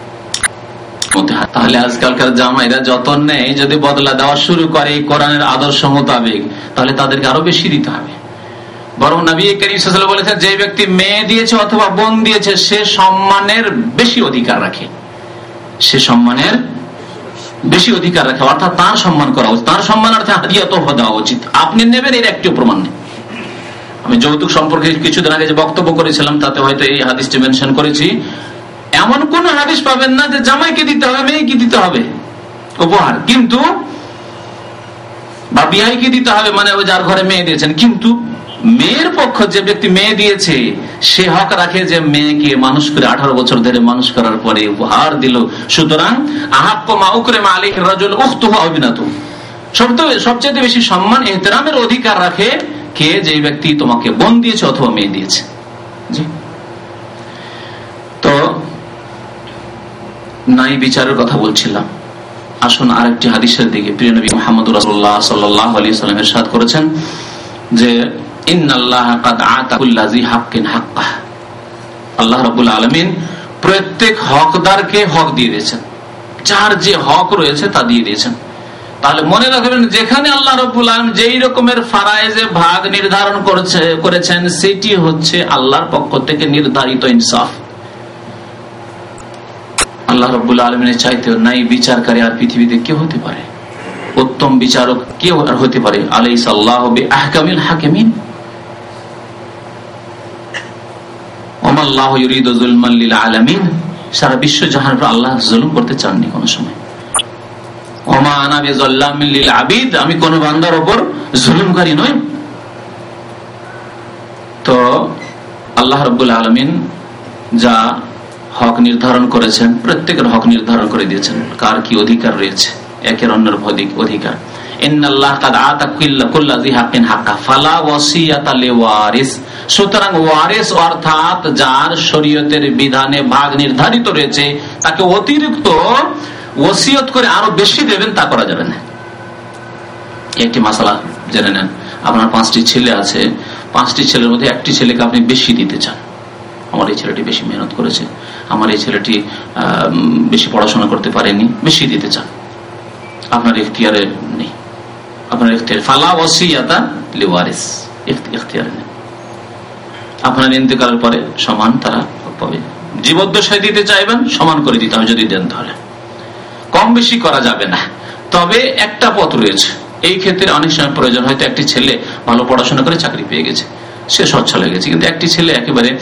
তাহলে আজকালকার জামাইরা যতন নেই, যদি বদলা দেওয়া শুরু করে কোরআনের আদর্শ মোতাবেক, তাহলে তাদেরকে আরো বেশি দিতে হবে। বরং নবী করিম সাল্লাল্লাহু আলাইহি ওয়াসাল্লাম বলেছেন, যে ব্যক্তি মেয়ে দিয়েছে অথবা বোন দিয়েছে সে সম্মানের বেশি অধিকার রাখে, সে সম্মানের বেশি অধিকার রাখে, অর্থাৎ তার সম্মান করা উচিত, তার সম্মানার্থে হাদিয়া তোহফা দেওয়া উচিত। আপনি নেবেন এর একটিও প্রমাণ নেই। আমি যৌতুক সম্পর্কে কিছুদিন আগে যে বক্তব্য করেছিলাম তাতে হয়তো এই হাদিসটি মেনশন করেছি। এমন কোন হাদিস পাবেন না যে জামাইকে দিতে হবে, মেয়েকে দিতে হবে উপহার, কিন্তু বা বিয়াইকে দিতে হবে, মানে ওই যার ঘরে মেয়ে দিয়েছেন, কিন্তু মেয়ের পক্ষ যে ব্যক্তি মেয়ে দিয়েছে সে হক রাখে যে মেয়েকে মানুষ করে 18 বছর ধরে মানুষ করার পরে উপহার দিল। সুতরাং আহাক্কু মা উকরিমা আলাইহি রাজুল উখতুহু আও বিনাতু, সবচেয়ে বেশি সম্মান ইহতিরামের অধিকার রাখে কে, যে ব্যক্তি তোমাকে বোন দিয়েছে অথবা মেয়ে দিয়েছে। জি, তো নাই বিচারের কথা বলছিলাম। আসুন আরেকটি হাদিসের দিকে। প্রিয় নবী মুহাম্মদ রাসূলুল্লাহ সাল্লাল্লাহু আলাইহি ওয়াসাল্লাম ইরশাদ করেছেন যে ইন্নাল্লাহা কাদ আতা কুল্লা যি হাক্কিন হাক্কাহ, আল্লাহ রাব্বুল আলামিন প্রত্যেক হকদারকে হক দিয়ে দিয়েছেন, যার যে হক রয়েছে তা দিয়ে দিয়েছেন। তাহলে মনে রাখবেন, যেখানে আল্লাহ রাব্বুল আলামিন যেই রকমের ফারায়েজে ভাগ নির্ধারণ করেছেন সেটি হচ্ছে আল্লাহর পক্ষ থেকে নির্ধারিত ইনসাফ। আল্লাহ রাব্বুল আলামিনের চাইতেও নাই বিচারকারী আর পৃথিবীতে কেউ হতে পারে, উত্তম বিচারক কেউ আর হতে পারে। আলাইসাল্লাহু বিআহকামিল হাকিমিন। ওমাল্লাহু ইউরিদু যুলমান লিল আলামিন। সারা বিশ্ব জাহানের আল্লাহ জুলুম করতে চাননি কোন সময়। ওমা আনা বিযাল্লামিন লিল আবিদ। আমি কোন বান্দার উপর জুলুমকারী নই। তো আল্লাহ রাব্বুল আলামিন যা হক নির্ধারণ করেছেন, প্রত্যেকের হক নির্ধারণ করে দিয়েছেন, কার কি অধিকার রয়েছে, একের অন্যের অধিকার। ইন্নাল্লাহ কাদ আতা কুল্লা যি হাক্কিন হাক্কা ফালা ওয়াসিয়াতা লিওয়ারিস। সুতরাং ওয়ারিস অর্থাৎ যার শরীয়তের বিধানে ভাগ নির্ধারিত রয়েছে তাকে অতিরিক্ত ওসিয়ত করে আরো বেশি দেবেন তা করা যাবে না। একটি মাসালা জেনে নেন, আপনার 5টি ছেলে আছে, 5টি ছেলের মধ্যে একটি ছেলেকে আপনি বেশি দিতে চান। আমার এই ছেলেটি বেশি মেহনত করেছে, আমার এই ছেলেটি বেশি পড়াশোনা করতে পারেনি, বেশি দিতে চান। আপনার ইখতিয়ারে নেই, আপনার ইখতিয়ার ফালা ওয়াসিয়াতা লিওয়ারিস, ইখতিয়ারে নেই। আপনার ইন্তেকালের পরে সমান তারা পাবে। জীবদ্দশায় দিতে চাইবেন সমান করে দিতে হবে, যদি দেন তাহলে কম বেশি করা যাবে না। তবে একটা পথ রয়েছে, এই ক্ষেত্রে অনেক সময় প্রয়োজন, হয়তো একটি ছেলে ভালো পড়াশোনা করে চাকরি পেয়ে গেছে, সে সচ্ছল হয়ে গেছে, কিন্তু একটি ছেলে একেবারে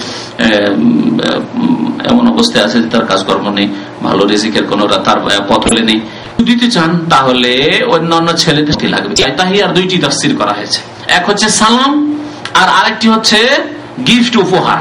এমন অবস্থায় আছে যে তার কাজকর্ম নেই, ভালো রিজিকের কোন তার পথ হলে নেই, দিতে চান তাহলে অন্যান্য ছেলেদের লাগবে। তাহিয়ার 2টি তাফসীর করা হয়েছে, এক হচ্ছে সালাম আর আরেকটি হচ্ছে গিফট, উপহার,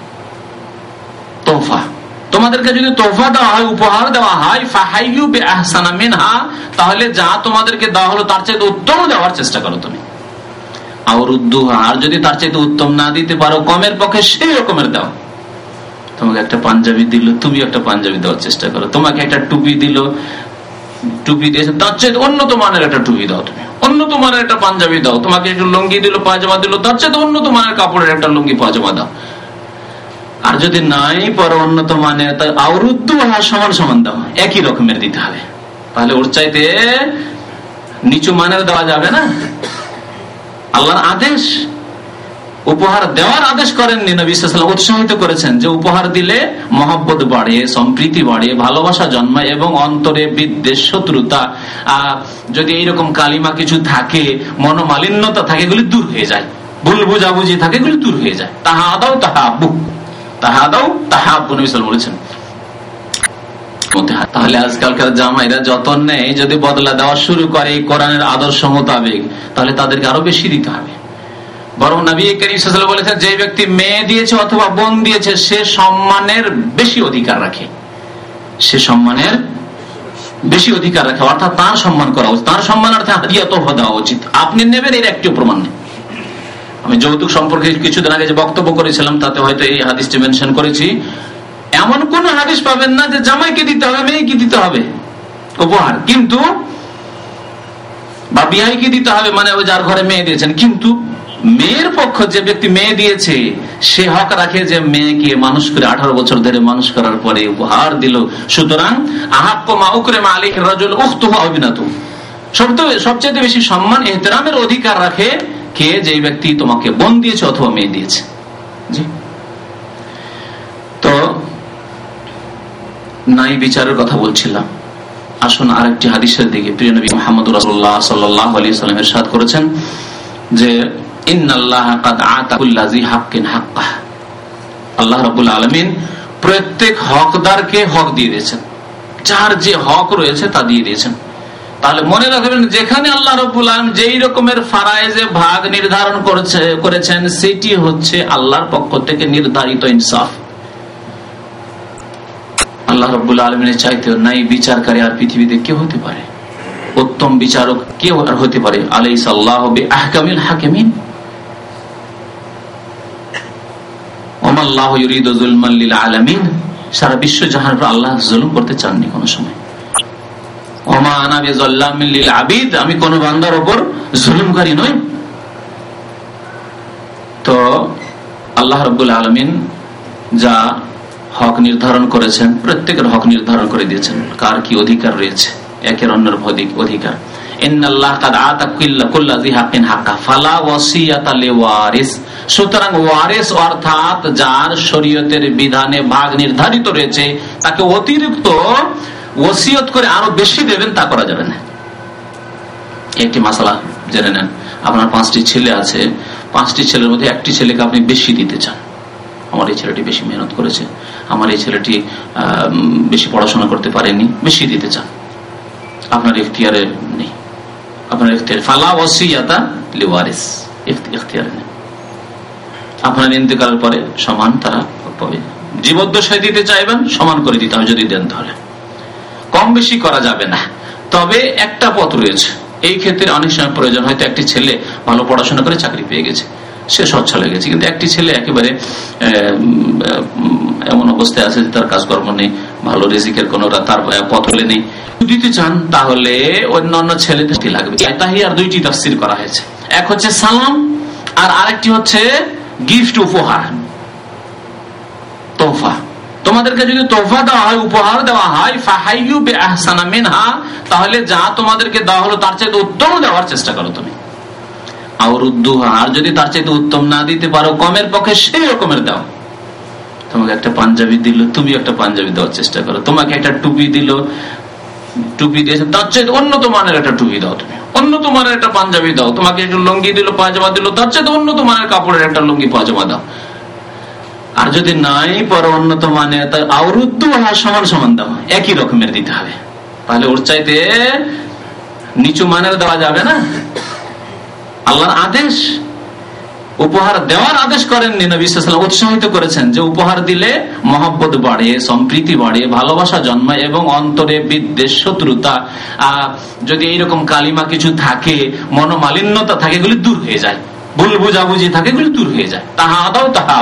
তোহফা। তোমাদেরকে যদি তোহফা দেওয়া হয়, উপহার দেওয়া হয়, ফাহাইয়ু বিআহসানা মিনহা, তাহলে যা তোমাদেরকে দেওয়া হলো তার চেয়ে উত্তম দেওয়ার চেষ্টা করো তুমি। আর যদি তার চাইতে উত্তম না দিতে পারো, কমের পক্ষে সেই রকমের দাও। তোমাকে একটা পাঞ্জাবি দিল, তুমি একটা পাঞ্জাবি দেওয়ার চেষ্টা করো। তোমাকে একটা টুপি দিল, টুপি দিয়েছে, তার চাইতে উন্নত মানের একটা টুপি দাও, তুমি উন্নত মানের একটা পাঞ্জাবি দাও। তোমাকে একটু লুঙ্গি দিল, পায়জামা দিল, তার চাইতে উন্নত মানের কাপড়ের একটা লুঙ্গি পায়জামা দাও। আর যদি নাই পারো উন্নত মানের, তাই আওরুদ্দু সমান সমান দাও, একই রকমের দিতে হবে। তাহলে ওর চাইতে নিচু মানের দেওয়া যাবে না। আল্লাহর আদেশ, উপহার দেওয়ার আদেশ করেননি, নবী সাল্লাল্লাহু আলাইহি ওয়াসাল্লাম উৎসাহিত করেছেন যে উপহার দিলে মহব্বত বাড়ে, সম্প্রীতি বাড়ে, ভালোবাসা জন্মায় এবং অন্তরে বিদ্বেষ, শত্রুতা, যদি এইরকম কালিমা কিছু থাকে, মনোমালিন্যতা থাকে, এগুলি দূর হয়ে যায়, ভুল বুঝাবুঝি থাকে, এগুলি দূর হয়ে যায়। তাহাদাউ তাহাব্বু, তাহাদাউ তাহাব্বু নবী সাল্লাল্লাহু আলাইহি ওয়াসাল্লাম বলেছেন। তাহলে আজকালকার জামাইরা যতন নেই, যদি বদলা দেওয়া শুরু করে এই কোরআনের আদর্শ মোতাবেক, তাহলে তাদেরকে আরো বেশি দিতে হবে। বরং নবী করিম সাল্লাল্লাহু আলাইহি ওয়াসাল্লাম বলেছেন, যে ব্যক্তি মেয়ে দিয়েছে অথবা বোন দিয়েছে সে সম্মানের বেশি অধিকার রাখে, সে সম্মানের বেশি অধিকার রাখে, অর্থাৎ তার সম্মান করা উচিত, তার সম্মানার্থে হাদিয়া তোহফা দেওয়া উচিত। আপনি নেবেন এর একটিও প্রমাণ নেই। আমি যৌতুক সম্পর্কে কিছুদিন আগে যে বক্তব্য করেছিলাম তাতে হয়তো এই হাদিসটি মেনশন করেছি। এমন কোন হাদিস পাবেন না যে জামাইকে দিতে হবে, মেয়েকে দিতে হবে উপহার, কিন্তু বা বিয়াইকে দিতে হবে, মানে যার ঘরে মেয়ে দিয়েছেন, কিন্তু মেয়ের পক্ষ যে ব্যক্তি মেয়ে দিয়েছে সে হক রাখে যে মেয়েকে মানুষ করে 18 বছর ধরে মানুষ করার পরে উপহার দিল। সুতরাং আহাক্কু মা উকরিমা আলাইহি রাজুল উখতুহু আও বিনাতুহু, সবচেয়ে বেশি সম্মান ইহতিরামের অধিকার রাখে কে, যে ব্যক্তি তোমাকে বোন দিয়েছে অথবা মেয়ে দিয়েছে। জি, তো নাই বিচারের কথা বলছিলাম, আসুন আরেকটি হাদিসের দিকে। প্রিয় নবী মুহাম্মদ রাসূলুল্লাহ সাল্লাল্লাহু আলাইহি ওয়াসাল্লাম ইরশাদ করেছেন যে ইন্নাল্লাহা কাদ আতা কুল্লা যি হাক্কিন হাক্কাহ। আল্লাহ রাব্বুল আলামিন প্রত্যেক হকদারকে হক দিয়ে দিয়েছেন, যার যে হক রয়েছে তা দিয়ে দিয়েছেন। তাহলে মনে রাখবেন, যেখানে আল্লাহ রাব্বুল আলামিন যেই রকমের ফারায়েজে ভাগ নির্ধারণ করেছেন সেটি হচ্ছে আল্লাহর পক্ষ থেকে নির্ধারিত ইনসাফ। আল্লাহ রাব্বুল আলামিনের চাইতেও নাই বিচারকারী আর পৃথিবীতে কেউ হতে পারে, উত্তম বিচারক কেউ আর হতে পারে। আলাইসাল্লাহু বিআহকামিল হাকিমিন। ওমাল্লাহু ইউরিদু যুলমান লিল আলামিন। সারা বিশ্ব জাহানের আল্লাহ জুলুম করতে চাননি কোন সময়। ওমা আনা বিযাল্লামিন লিল আবিদ। আমি কোন বান্দার উপর জুলুমকারী নই। তো আল্লাহ রাব্বুল আলামিন যা হক নির্ধারণ করেছেন, প্রত্যেকের হক নির্ধারণ করে দিয়েছেন, কার কি অধিকার রয়েছে, একের অন্যের অধিকার। ইন্নাল্লাহ কাদ আতা কুল্লা যি হাক্কিন হাক্কা ফালা ওয়াসিয়াতা লিওয়ারিস। সুতরাং ওয়ারিস অর্থাৎ যার শরীয়তের বিধানে ভাগ নির্ধারিত রয়েছে তাকে অতিরিক্ত ওসিয়ত করে আরো বেশি দেবেন তা করা যাবে না। একটি মাসালা জেনে নেন, আপনার 5টি ছেলে আছে, 5টি ছেলের মধ্যে একটি ছেলেকে আপনি বেশি দিতে চান। আমার এই ছেলেটি বেশি মেহনত করেছে, আমার এই ছেলেটি বেশি পড়াশোনা করতে পারেনি, বেশি দিতে চান, আপনার ইখতিয়ারে নেই। আপনার ইখতিয়ার ফালা ওয়াসিয়াতা লিওয়ারিস, ইখতিয়ারে নেই। আপনার ইন্তেকালের পরে সমান তারা পাবে। জীবদ্দশায় দিতে চাইবেন সমান করে দিতে হবে, যদি দেন তাহলে কম বেশি করা যাবে না। তবে একটা পথ রয়েছে, এই ক্ষেত্রে অনেক সময় প্রয়োজন, হয়তো একটি ছেলে ভালো পড়াশোনা করে চাকরি পেয়ে গেছে, সে সচ্ছল হয়ে গেছে, কিন্তু একটি ছেলে একেবারে এমন অবস্থায় আছে যে তার কাজকর্ম নেই, ভালো রিজিকের কোন তার পথ হলে নেই, দিতে চান তাহলে অন্যান্য ছেলেদের লাগবে। তাহিয়ার 2টি তাফসীর করা হয়েছে, এক হচ্ছে সালাম আর আরেকটি হচ্ছে গিফট, উপহার, তোহফা। তোমাদেরকে যদি তোহফা দেওয়া হয়, উপহার দেওয়া হয়, ফাহাইয়ু বিআহসানা মিনহা, তাহলে যা তোমাদেরকে দেওয়া হলো তার চাইতে উত্তম দেওয়ার চেষ্টা করো তুমি। আওরুদ্দুহা, আর যদি তার চাইতে উত্তম না দিতে পারো, কমের পক্ষে সেই রকমের দাও। তোমাকে একটা পাঞ্জাবি দিল, তুমি একটা পাঞ্জাবি দেওয়ার চেষ্টা করো। তোমাকে একটা টুপি দিল, টুপি দিয়েছে, তার চাইতে উন্নত মানের একটা টুপি দাও, তুমি উন্নত মানের একটা পাঞ্জাবি দাও। তোমাকে একটু লুঙ্গি দিল, পায়জামা দিল, তার চাইতে উন্নত মানের কাপড়ের একটা লুঙ্গি পায়জামা দাও। আর যদি নাই পরে উন্নত মানের, তাই আওরুদ্দুহা সমান সমান দাও, একই রকমের দিতে হবে। তাহলে ওর চাইতে নিচু মানের দেওয়া যাবে না। আল্লাহর আদেশ, উপহার দেওয়ার আদেশ করেননি, নবী সাল্লাল্লাহু আলাইহি ওয়াসাল্লাম উৎসাহিত করেছেন যে উপহার দিলে মহব্বত বাড়ে, সম্প্রীতি বাড়ে, ভালোবাসা জন্মায় এবং অন্তরে বিদ্বেষ, শত্রুতা, যদি এইরকম কালিমা কিছু থাকে, মনোমালিন্যতা থাকে, এগুলি দূর হয়ে যায়, ভুল বুঝাবুঝি থাকে, এগুলি দূর হয়ে যায়। তাহা আদাও তাহা